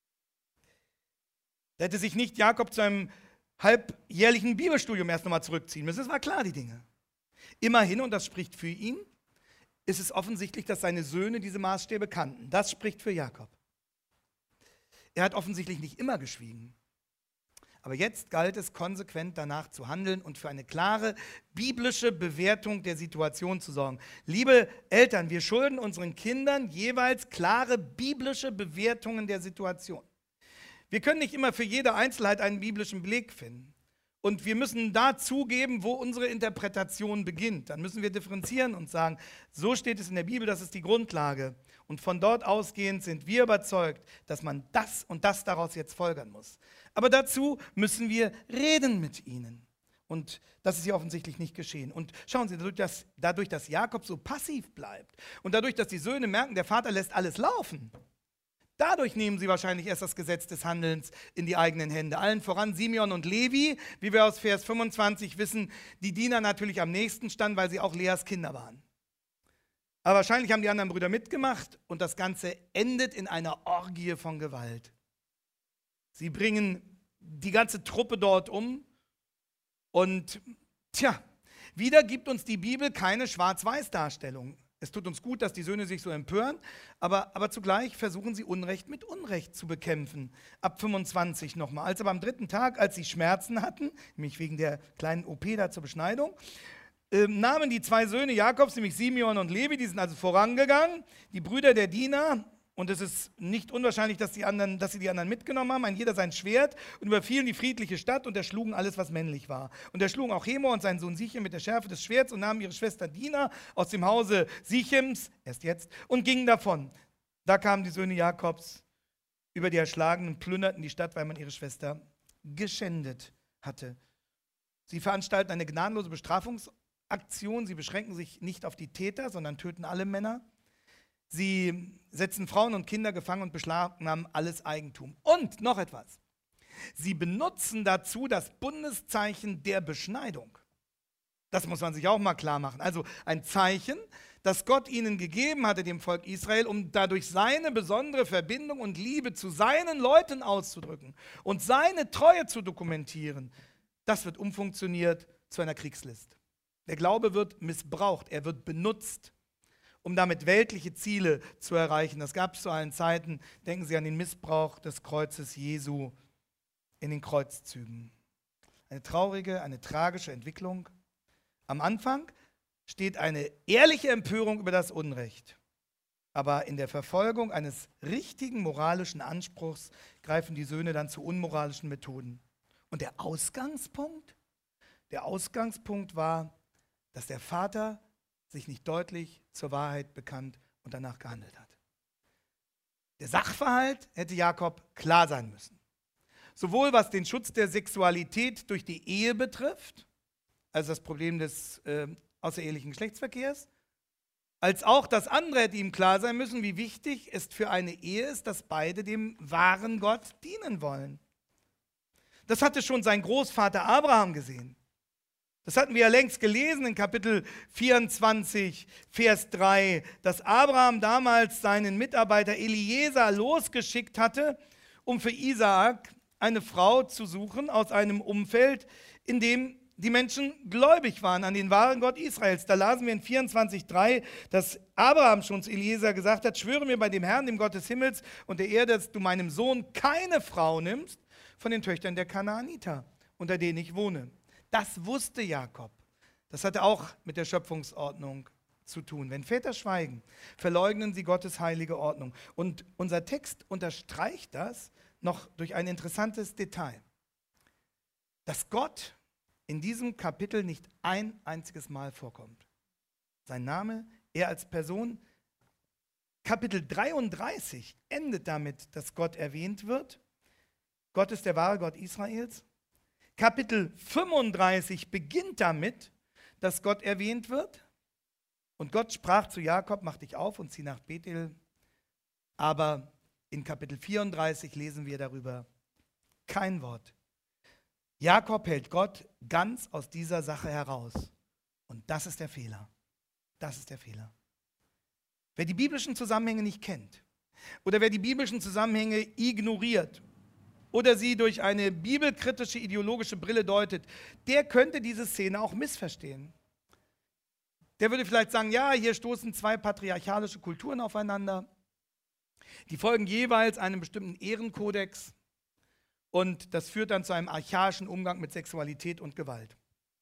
Da hätte sich nicht Jakob zu einem halbjährlichen Bibelstudium erst nochmal zurückziehen müssen. Es war klar, die Dinge. Immerhin, und das spricht für ihn, ist es offensichtlich, dass seine Söhne diese Maßstäbe kannten. Das spricht für Jakob. Er hat offensichtlich nicht immer geschwiegen. Aber jetzt galt es, konsequent danach zu handeln und für eine klare biblische Bewertung der Situation zu sorgen. Liebe Eltern, wir schulden unseren Kindern jeweils klare biblische Bewertungen der Situation. Wir können nicht immer für jede Einzelheit einen biblischen Beleg finden. Und wir müssen da zugeben, wo unsere Interpretation beginnt. Dann müssen wir differenzieren und sagen, so steht es in der Bibel, das ist die Grundlage. Und von dort ausgehend sind wir überzeugt, dass man das und das daraus jetzt folgern muss. Aber dazu müssen wir reden mit ihnen. Und das ist hier offensichtlich nicht geschehen. Und schauen Sie, dadurch, dass Jakob so passiv bleibt und dadurch, dass die Söhne merken, der Vater lässt alles laufen, dadurch nehmen sie wahrscheinlich erst das Gesetz des Handelns in die eigenen Hände. Allen voran Simeon und Levi, wie wir aus Vers 25 wissen, die Diener natürlich am nächsten standen, weil sie auch Leas Kinder waren. Aber wahrscheinlich haben die anderen Brüder mitgemacht und das Ganze endet in einer Orgie von Gewalt. Sie bringen die ganze Truppe dort um und wieder gibt uns die Bibel keine Schwarz-Weiß-Darstellung. Es tut uns gut, dass die Söhne sich so empören, aber zugleich versuchen sie Unrecht mit Unrecht zu bekämpfen. Ab 25 nochmal. Als aber am 3. Tag, als sie Schmerzen hatten, nämlich wegen der kleinen OP da zur Beschneidung, nahmen die 2 Söhne Jakobs, nämlich Simeon und Levi, die sind also vorangegangen, die Brüder der Diener, und es ist nicht unwahrscheinlich, dass sie die anderen mitgenommen haben, ein jeder sein Schwert, und überfielen die friedliche Stadt und erschlugen alles, was männlich war. Und erschlugen auch Hemor und seinen Sohn Sichem mit der Schärfe des Schwerts und nahmen ihre Schwester Dina aus dem Hause Sichems, erst jetzt, und gingen davon. Da kamen die Söhne Jakobs über die Erschlagenen, plünderten die Stadt, weil man ihre Schwester geschändet hatte. Sie veranstalten eine gnadenlose Bestrafungsaktion. Sie beschränken sich nicht auf die Täter, sondern töten alle Männer. Sie setzen Frauen und Kinder gefangen und beschlagnahmen alles Eigentum. Und noch etwas. Sie benutzen dazu das Bundeszeichen der Beschneidung. Das muss man sich auch mal klar machen. Also ein Zeichen, das Gott ihnen gegeben hatte, dem Volk Israel, um dadurch seine besondere Verbindung und Liebe zu seinen Leuten auszudrücken und seine Treue zu dokumentieren. Das wird umfunktioniert zu einer Kriegslist. Der Glaube wird missbraucht, er wird benutzt, um damit weltliche Ziele zu erreichen. Das gab es zu allen Zeiten. Denken Sie an den Missbrauch des Kreuzes Jesu in den Kreuzzügen. Eine traurige, eine tragische Entwicklung. Am Anfang steht eine ehrliche Empörung über das Unrecht. Aber in der Verfolgung eines richtigen moralischen Anspruchs greifen die Söhne dann zu unmoralischen Methoden. Und der Ausgangspunkt war, dass der Vater sich nicht deutlich zur Wahrheit bekannt und danach gehandelt hat. Der Sachverhalt hätte Jakob klar sein müssen. Sowohl was den Schutz der Sexualität durch die Ehe betrifft, also das Problem des außerehelichen Geschlechtsverkehrs, als auch das andere hätte ihm klar sein müssen, wie wichtig es für eine Ehe ist, dass beide dem wahren Gott dienen wollen. Das hatte schon sein Großvater Abraham gesehen. Das hatten wir ja längst gelesen in Kapitel 24, Vers 3, dass Abraham damals seinen Mitarbeiter Eliezer losgeschickt hatte, um für Isaak eine Frau zu suchen aus einem Umfeld, in dem die Menschen gläubig waren an den wahren Gott Israels. Da lasen wir in 24,3, dass Abraham schon zu Eliezer gesagt hat: Schwöre mir bei dem Herrn, dem Gott des Himmels und der Erde, dass du meinem Sohn keine Frau nimmst von den Töchtern der Kanaaniter, unter denen ich wohne. Das wusste Jakob. Das hatte auch mit der Schöpfungsordnung zu tun. Wenn Väter schweigen, verleugnen sie Gottes heilige Ordnung. Und unser Text unterstreicht das noch durch ein interessantes Detail. Dass Gott in diesem Kapitel nicht ein einziges Mal vorkommt. Sein Name, er als Person. Kapitel 33 endet damit, dass Gott erwähnt wird. Gott ist der wahre Gott Israels. Kapitel 35 beginnt damit, dass Gott erwähnt wird. Und Gott sprach zu Jakob: Mach dich auf und zieh nach Bethel. Aber in Kapitel 34 lesen wir darüber kein Wort. Jakob hält Gott ganz aus dieser Sache heraus. Und das ist der Fehler. Das ist der Fehler. Wer die biblischen Zusammenhänge nicht kennt oder wer die biblischen Zusammenhänge ignoriert oder sie durch eine bibelkritische ideologische Brille deutet, der könnte diese Szene auch missverstehen. Der würde vielleicht sagen, ja, hier stoßen zwei patriarchalische Kulturen aufeinander, die folgen jeweils einem bestimmten Ehrenkodex und das führt dann zu einem archaischen Umgang mit Sexualität und Gewalt.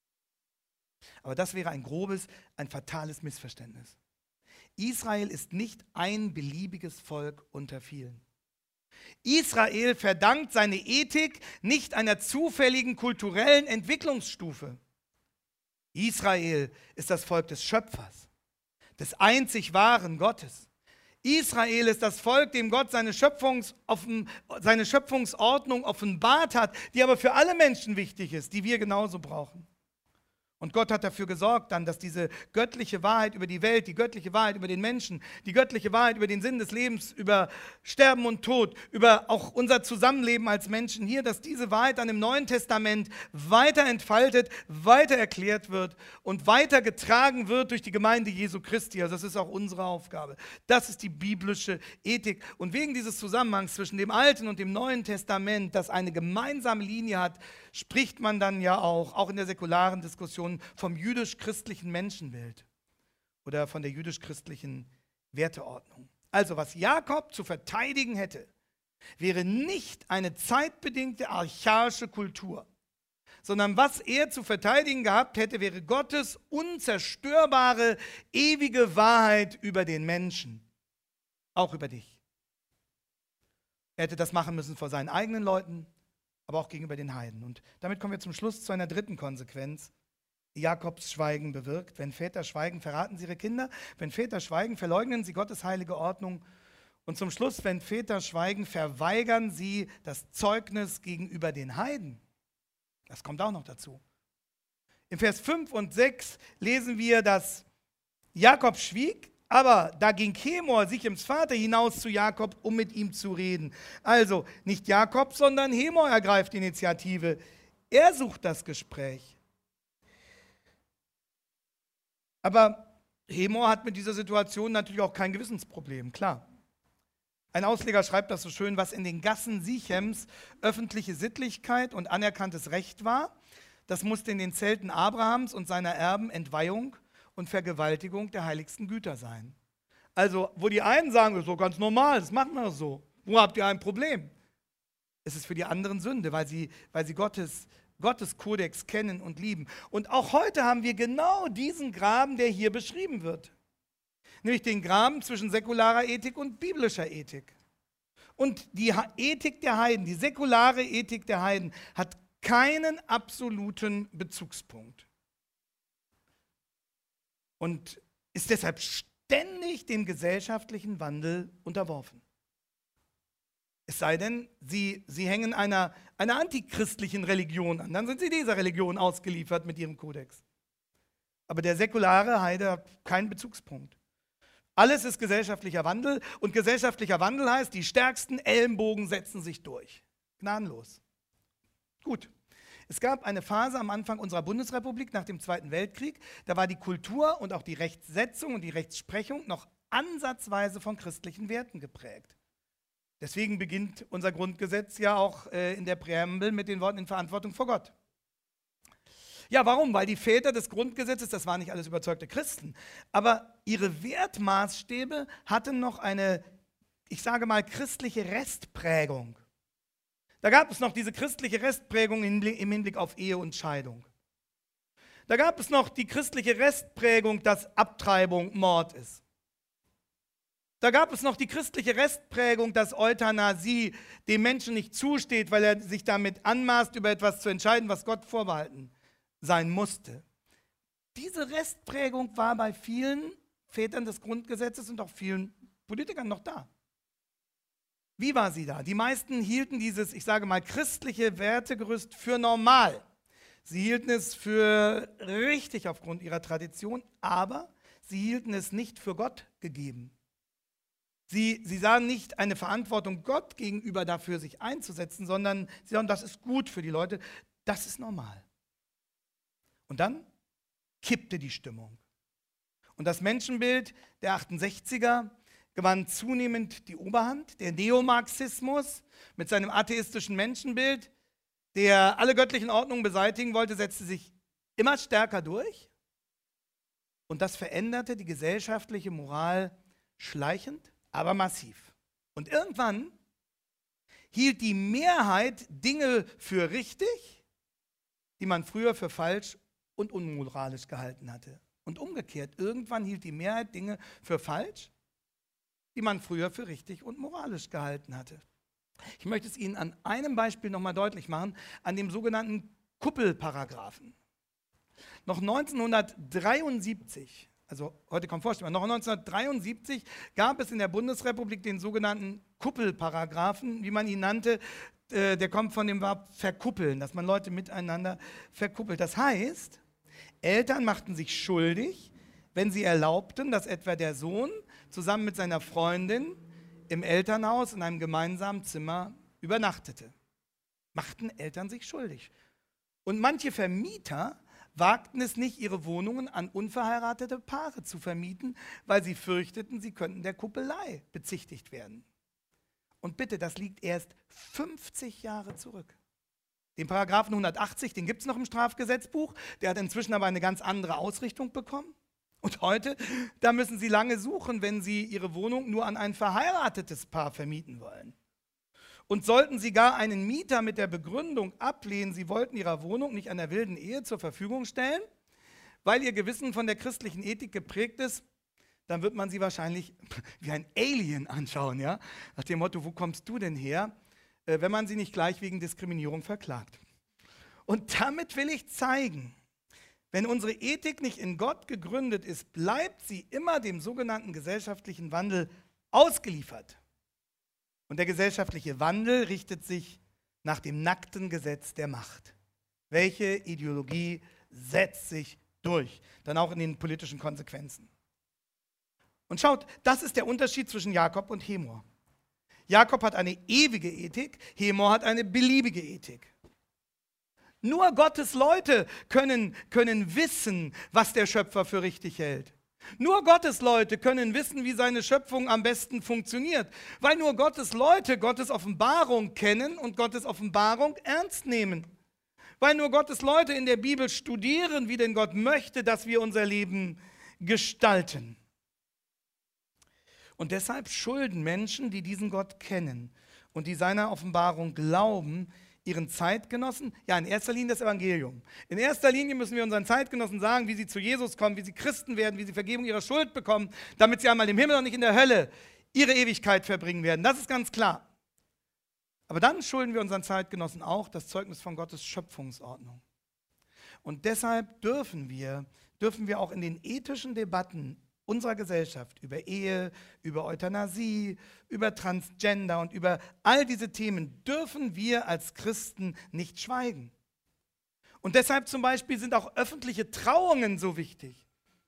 Aber das wäre ein grobes, ein fatales Missverständnis. Israel ist nicht ein beliebiges Volk unter vielen. Israel verdankt seine Ethik nicht einer zufälligen kulturellen Entwicklungsstufe. Israel ist das Volk des Schöpfers, des einzig wahren Gottes. Israel ist das Volk, dem Gott seine Schöpfungsordnung offenbart hat, die aber für alle Menschen wichtig ist, die wir genauso brauchen. Und Gott hat dafür gesorgt dann, dass diese göttliche Wahrheit über die Welt, die göttliche Wahrheit über den Menschen, die göttliche Wahrheit über den Sinn des Lebens, über Sterben und Tod, über auch unser Zusammenleben als Menschen hier, dass diese Wahrheit dann im Neuen Testament weiter entfaltet, weiter erklärt wird und weiter getragen wird durch die Gemeinde Jesu Christi. Also das ist auch unsere Aufgabe. Das ist die biblische Ethik. Und wegen dieses Zusammenhangs zwischen dem Alten und dem Neuen Testament, das eine gemeinsame Linie hat, spricht man dann ja auch in der säkularen Diskussion vom jüdisch-christlichen Menschenbild oder von der jüdisch-christlichen Werteordnung. Also was Jakob zu verteidigen hätte, wäre nicht eine zeitbedingte archaische Kultur, sondern was er zu verteidigen gehabt hätte, wäre Gottes unzerstörbare, ewige Wahrheit über den Menschen, auch über dich. Er hätte das machen müssen vor seinen eigenen Leuten, aber auch gegenüber den Heiden. Und damit kommen wir zum Schluss zu einer dritten Konsequenz, die Jakobs Schweigen bewirkt. Wenn Väter schweigen, verraten sie ihre Kinder. Wenn Väter schweigen, verleugnen sie Gottes heilige Ordnung. Und zum Schluss, wenn Väter schweigen, verweigern sie das Zeugnis gegenüber den Heiden. Das kommt auch noch dazu. In Vers 5 und 6 lesen wir, dass Jakob schwieg, aber da ging Chemor, Sichems Vater, hinaus zu Jakob, um mit ihm zu reden. Also nicht Jakob, sondern Chemor ergreift die Initiative. Er sucht das Gespräch. Aber Chemor hat mit dieser Situation natürlich auch kein Gewissensproblem, klar. Ein Ausleger schreibt das so schön, was in den Gassen Sichems öffentliche Sittlichkeit und anerkanntes Recht war, das musste in den Zelten Abrahams und seiner Erben Entweihung und Vergewaltigung der heiligsten Güter sein. Also, wo die einen sagen, das ist so ganz normal, das machen wir so. Wo habt ihr ein Problem? Es ist für die anderen Sünde, weil sie Gottes Kodex kennen und lieben. Und auch heute haben wir genau diesen Graben, der hier beschrieben wird. Nämlich den Graben zwischen säkularer Ethik und biblischer Ethik. Und die Ethik der Heiden, die säkulare Ethik der Heiden, hat keinen absoluten Bezugspunkt. Und ist deshalb ständig dem gesellschaftlichen Wandel unterworfen. Es sei denn, sie hängen einer antichristlichen Religion an, dann sind sie dieser Religion ausgeliefert mit ihrem Kodex. Aber der säkulare Heide hat keinen Bezugspunkt. Alles ist gesellschaftlicher Wandel und gesellschaftlicher Wandel heißt, die stärksten Ellenbogen setzen sich durch. Gnadenlos. Gut. Es gab eine Phase am Anfang unserer Bundesrepublik nach dem Zweiten Weltkrieg, da war die Kultur und auch die Rechtssetzung und die Rechtsprechung noch ansatzweise von christlichen Werten geprägt. Deswegen beginnt unser Grundgesetz ja auch in der Präambel mit den Worten in Verantwortung vor Gott. Ja, warum? Weil die Väter des Grundgesetzes, das waren nicht alles überzeugte Christen, aber ihre Wertmaßstäbe hatten noch eine, ich sage mal, christliche Restprägung. Da gab es noch diese christliche Restprägung im Hinblick auf Ehe und Scheidung. Da gab es noch die christliche Restprägung, dass Abtreibung Mord ist. Da gab es noch die christliche Restprägung, dass Euthanasie dem Menschen nicht zusteht, weil er sich damit anmaßt, über etwas zu entscheiden, was Gott vorbehalten sein musste. Diese Restprägung war bei vielen Vätern des Grundgesetzes und auch vielen Politikern noch da. Wie war sie da? Die meisten hielten dieses, ich sage mal, christliche Wertegerüst für normal. Sie hielten es für richtig aufgrund ihrer Tradition, aber sie hielten es nicht für Gott gegeben. Sie sahen nicht eine Verantwortung Gott gegenüber dafür, sich einzusetzen, sondern sie sahen, das ist gut für die Leute, das ist normal. Und dann kippte die Stimmung. Und das Menschenbild der 68er gewann zunehmend die Oberhand. Der Neomarxismus mit seinem atheistischen Menschenbild, der alle göttlichen Ordnungen beseitigen wollte, setzte sich immer stärker durch. Und das veränderte die gesellschaftliche Moral schleichend, aber massiv. Und irgendwann hielt die Mehrheit Dinge für richtig, die man früher für falsch und unmoralisch gehalten hatte. Und umgekehrt, irgendwann hielt die Mehrheit Dinge für falsch, die man früher für richtig und moralisch gehalten hatte. Ich möchte es Ihnen an einem Beispiel nochmal deutlich machen, an dem sogenannten Kuppelparagraphen. Noch 1973, also heute kommt vorstellbar, noch 1973 gab es in der Bundesrepublik den sogenannten Kuppelparagraphen, wie man ihn nannte. Der kommt von dem Verb verkuppeln, dass man Leute miteinander verkuppelt. Das heißt, Eltern machten sich schuldig, wenn sie erlaubten, dass etwa der Sohn zusammen mit seiner Freundin im Elternhaus in einem gemeinsamen Zimmer übernachtete. Machten Eltern sich schuldig. Und manche Vermieter wagten es nicht, ihre Wohnungen an unverheiratete Paare zu vermieten, weil sie fürchteten, sie könnten der Kuppelei bezichtigt werden. Und bitte, das liegt erst 50 Jahre zurück. Den Paragraphen 180, den gibt es noch im Strafgesetzbuch, der hat inzwischen aber eine ganz andere Ausrichtung bekommen. Und heute, da müssen Sie lange suchen, wenn Sie Ihre Wohnung nur an ein verheiratetes Paar vermieten wollen. Und sollten Sie gar einen Mieter mit der Begründung ablehnen, Sie wollten Ihre Wohnung nicht einer wilden Ehe zur Verfügung stellen, weil Ihr Gewissen von der christlichen Ethik geprägt ist, dann wird man Sie wahrscheinlich wie ein Alien anschauen, ja? Nach dem Motto, wo kommst du denn her, wenn man Sie nicht gleich wegen Diskriminierung verklagt. Und damit will ich zeigen, wenn unsere Ethik nicht in Gott gegründet ist, bleibt sie immer dem sogenannten gesellschaftlichen Wandel ausgeliefert. Und der gesellschaftliche Wandel richtet sich nach dem nackten Gesetz der Macht. Welche Ideologie setzt sich durch? Dann auch in den politischen Konsequenzen. Und schaut, das ist der Unterschied zwischen Jakob und Hemor. Jakob hat eine ewige Ethik, Hemor hat eine beliebige Ethik. Nur Gottes Leute können wissen, was der Schöpfer für richtig hält. Nur Gottes Leute können wissen, wie seine Schöpfung am besten funktioniert, weil nur Gottes Leute Gottes Offenbarung kennen und Gottes Offenbarung ernst nehmen. Weil nur Gottes Leute in der Bibel studieren, wie denn Gott möchte, dass wir unser Leben gestalten. Und deshalb schulden Menschen, die diesen Gott kennen und die seiner Offenbarung glauben, ihren Zeitgenossen, ja, in erster Linie das Evangelium. In erster Linie müssen wir unseren Zeitgenossen sagen, wie sie zu Jesus kommen, wie sie Christen werden, wie sie Vergebung ihrer Schuld bekommen, damit sie einmal im Himmel und nicht in der Hölle ihre Ewigkeit verbringen werden. Das ist ganz klar. Aber dann schulden wir unseren Zeitgenossen auch das Zeugnis von Gottes Schöpfungsordnung. Und deshalb dürfen wir auch in den ethischen Debatten unserer Gesellschaft über Ehe, über Euthanasie, über Transgender und über all diese Themen dürfen wir als Christen nicht schweigen. Und deshalb zum Beispiel sind auch öffentliche Trauungen so wichtig,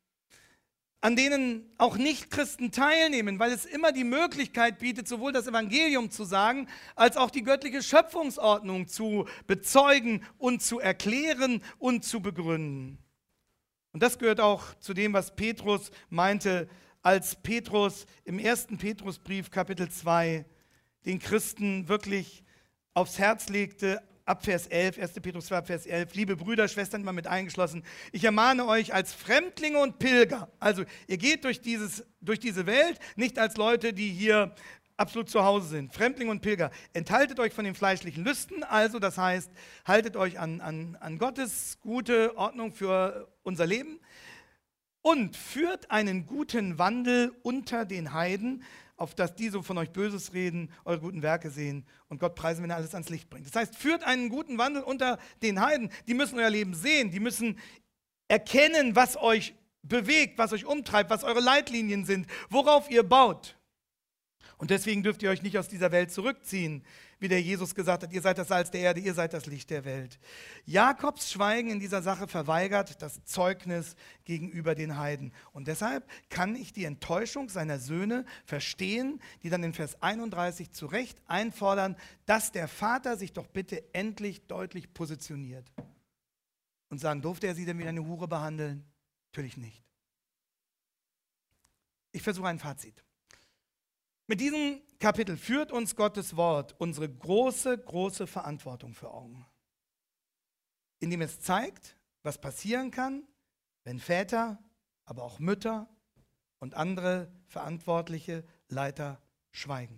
an denen auch Nichtchristen teilnehmen, weil es immer die Möglichkeit bietet, sowohl das Evangelium zu sagen, als auch die göttliche Schöpfungsordnung zu bezeugen und zu erklären und zu begründen. Und das gehört auch zu dem, was Petrus meinte, als Petrus im 1. Petrusbrief, Kapitel 2, den Christen wirklich aufs Herz legte, ab Vers 11, 1. Petrus 2, Vers 11, liebe Brüder, Schwestern, immer mit eingeschlossen, ich ermahne euch als Fremdlinge und Pilger, also ihr geht durch diese Welt, nicht als Leute, die hier absolut zu Hause sind, Fremdlinge und Pilger, enthaltet euch von den fleischlichen Lüsten, also das heißt, haltet euch an Gottes gute Ordnung für unser Leben und führt einen guten Wandel unter den Heiden, auf dass die so von euch Böses reden, eure guten Werke sehen und Gott preisen, wenn er alles ans Licht bringt. Das heißt, führt einen guten Wandel unter den Heiden, die müssen euer Leben sehen, die müssen erkennen, was euch bewegt, was euch umtreibt, was eure Leitlinien sind, worauf ihr baut. Und deswegen dürft ihr euch nicht aus dieser Welt zurückziehen, wie der Jesus gesagt hat, ihr seid das Salz der Erde, ihr seid das Licht der Welt. Jakobs Schweigen in dieser Sache verweigert das Zeugnis gegenüber den Heiden. Und deshalb kann ich die Enttäuschung seiner Söhne verstehen, die dann in Vers 31 zu Recht einfordern, dass der Vater sich doch bitte endlich deutlich positioniert. Und sagen, durfte er sie denn wie eine Hure behandeln? Natürlich nicht. Ich versuche ein Fazit. Mit diesem Kapitel führt uns Gottes Wort unsere große, große Verantwortung vor Augen, indem es zeigt, was passieren kann, wenn Väter, aber auch Mütter und andere verantwortliche Leiter schweigen.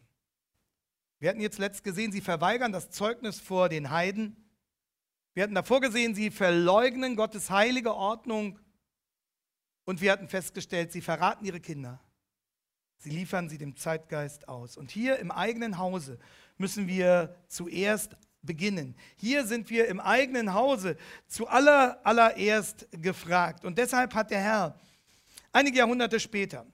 Wir hatten jetzt letzt gesehen, sie verweigern das Zeugnis vor den Heiden. Wir hatten davor gesehen, sie verleugnen Gottes heilige Ordnung. Und wir hatten festgestellt, sie verraten ihre Kinder. Sie liefern sie dem Zeitgeist aus. Und hier im eigenen Hause müssen wir zuerst beginnen. Hier sind wir im eigenen Hause zuallererst gefragt. Und deshalb hat der Herr einige Jahrhunderte später,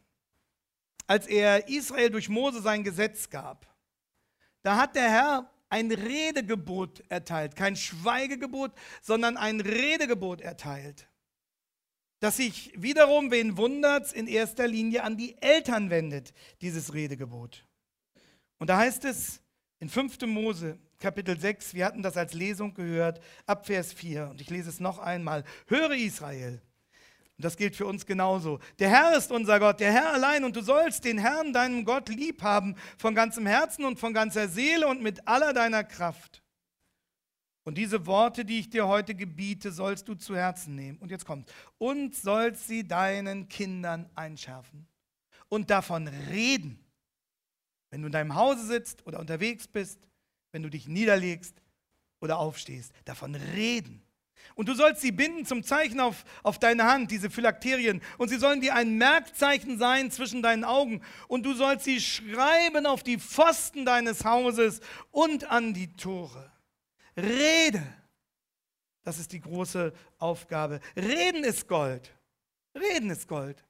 als er Israel durch Mose sein Gesetz gab, da hat der Herr ein Redegebot erteilt. Kein Schweigegebot, sondern ein Redegebot erteilt, das sich wiederum, wen wundert's, in erster Linie an die Eltern wendet, dieses Redegebot. Und da heißt es in 5. Mose, Kapitel 6, wir hatten das als Lesung gehört, ab Vers 4, und ich lese es noch einmal. Höre Israel, und das gilt für uns genauso. Der Herr ist unser Gott, der Herr allein, und du sollst den Herrn, deinen Gott, lieb haben, von ganzem Herzen und von ganzer Seele und mit aller deiner Kraft. Und diese Worte, die ich dir heute gebiete, sollst du zu Herzen nehmen. Und jetzt kommt, und sollst sie deinen Kindern einschärfen und davon reden, wenn du in deinem Hause sitzt oder unterwegs bist, wenn du dich niederlegst oder aufstehst, davon reden. Und du sollst sie binden zum Zeichen auf deine Hand, diese Phylakterien. Und sie sollen dir ein Merkzeichen sein zwischen deinen Augen. Und du sollst sie schreiben auf die Pfosten deines Hauses und an die Tore. Rede. Das ist die große Aufgabe. Reden ist Gold. Reden ist Gold.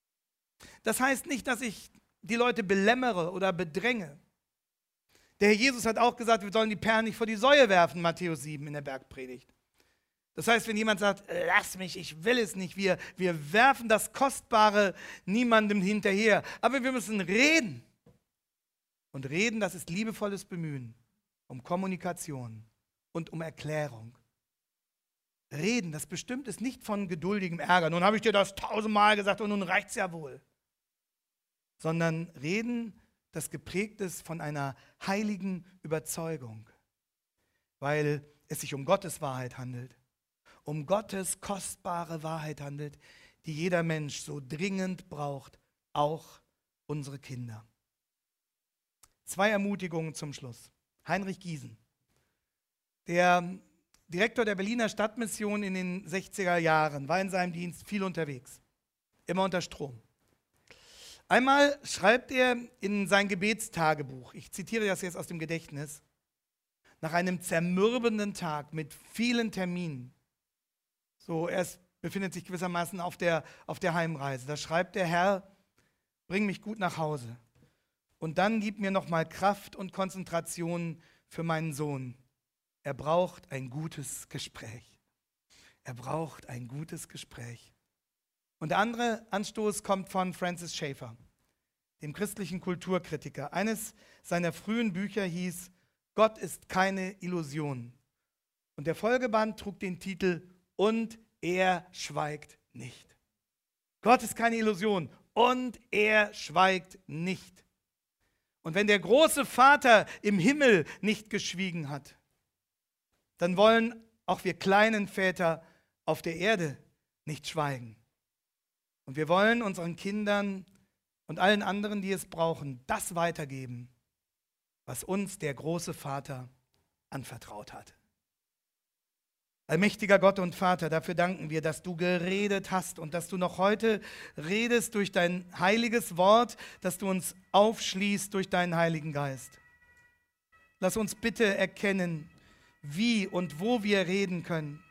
Das heißt nicht, dass ich die Leute belämmere oder bedränge. Der Herr Jesus hat auch gesagt, wir sollen die Perlen nicht vor die Säue werfen, Matthäus 7 in der Bergpredigt. Das heißt, wenn jemand sagt, lass mich, ich will es nicht, wir werfen das Kostbare niemandem hinterher. Aber wir müssen reden. Und reden, das ist liebevolles Bemühen um Kommunikation und um Erklärung. Reden, das bestimmt ist nicht von geduldigem Ärger. Nun habe ich dir das 1000-mal gesagt und nun reicht es ja wohl. Sondern Reden, das geprägt ist von einer heiligen Überzeugung. Weil es sich um Gottes Wahrheit handelt. Um Gottes kostbare Wahrheit handelt, die jeder Mensch so dringend braucht, auch unsere Kinder. 2 Ermutigungen zum Schluss. Heinrich Giesen, der Direktor der Berliner Stadtmission in den 60er Jahren, war in seinem Dienst viel unterwegs, immer unter Strom. Einmal schreibt er in sein Gebetstagebuch, ich zitiere das jetzt aus dem Gedächtnis, nach einem zermürbenden Tag mit vielen Terminen, so, er befindet sich gewissermaßen auf der Heimreise. Da schreibt der Herr, bring mich gut nach Hause. Und dann gib mir nochmal Kraft und Konzentration für meinen Sohn. Er braucht ein gutes Gespräch. Er braucht ein gutes Gespräch. Und der andere Anstoß kommt von Francis Schaeffer, dem christlichen Kulturkritiker. Eines seiner frühen Bücher hieß Gott ist keine Illusion. Und der Folgeband trug den Titel Und er schweigt nicht. Gott ist keine Illusion und er schweigt nicht. Und wenn der große Vater im Himmel nicht geschwiegen hat, dann wollen auch wir kleinen Väter auf der Erde nicht schweigen. Und wir wollen unseren Kindern und allen anderen, die es brauchen, das weitergeben, was uns der große Vater anvertraut hat. Allmächtiger Gott und Vater, dafür danken wir, dass du geredet hast und dass du noch heute redest durch dein heiliges Wort, dass du uns aufschließt durch deinen Heiligen Geist. Lass uns bitte erkennen, wie und wo wir reden können.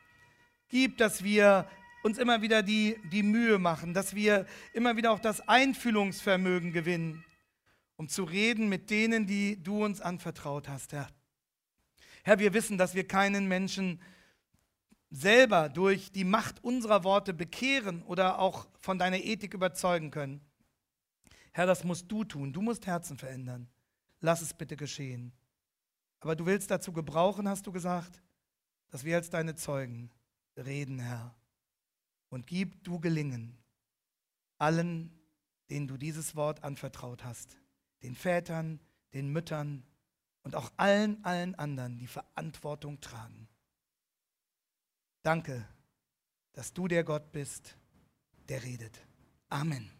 Gib, dass wir uns immer wieder die Mühe machen, dass wir immer wieder auch das Einfühlungsvermögen gewinnen, um zu reden mit denen, die du uns anvertraut hast, Herr. Herr, wir wissen, dass wir keinen Menschen selber durch die Macht unserer Worte bekehren oder auch von deiner Ethik überzeugen können. Herr, das musst du tun. Du musst Herzen verändern. Lass es bitte geschehen. Aber du willst dazu gebrauchen, hast du gesagt, dass wir als deine Zeugen reden, Herr. Und gib du Gelingen allen, denen du dieses Wort anvertraut hast. Den Vätern, den Müttern und auch allen anderen, die Verantwortung tragen. Danke, dass du der Gott bist, der redet. Amen.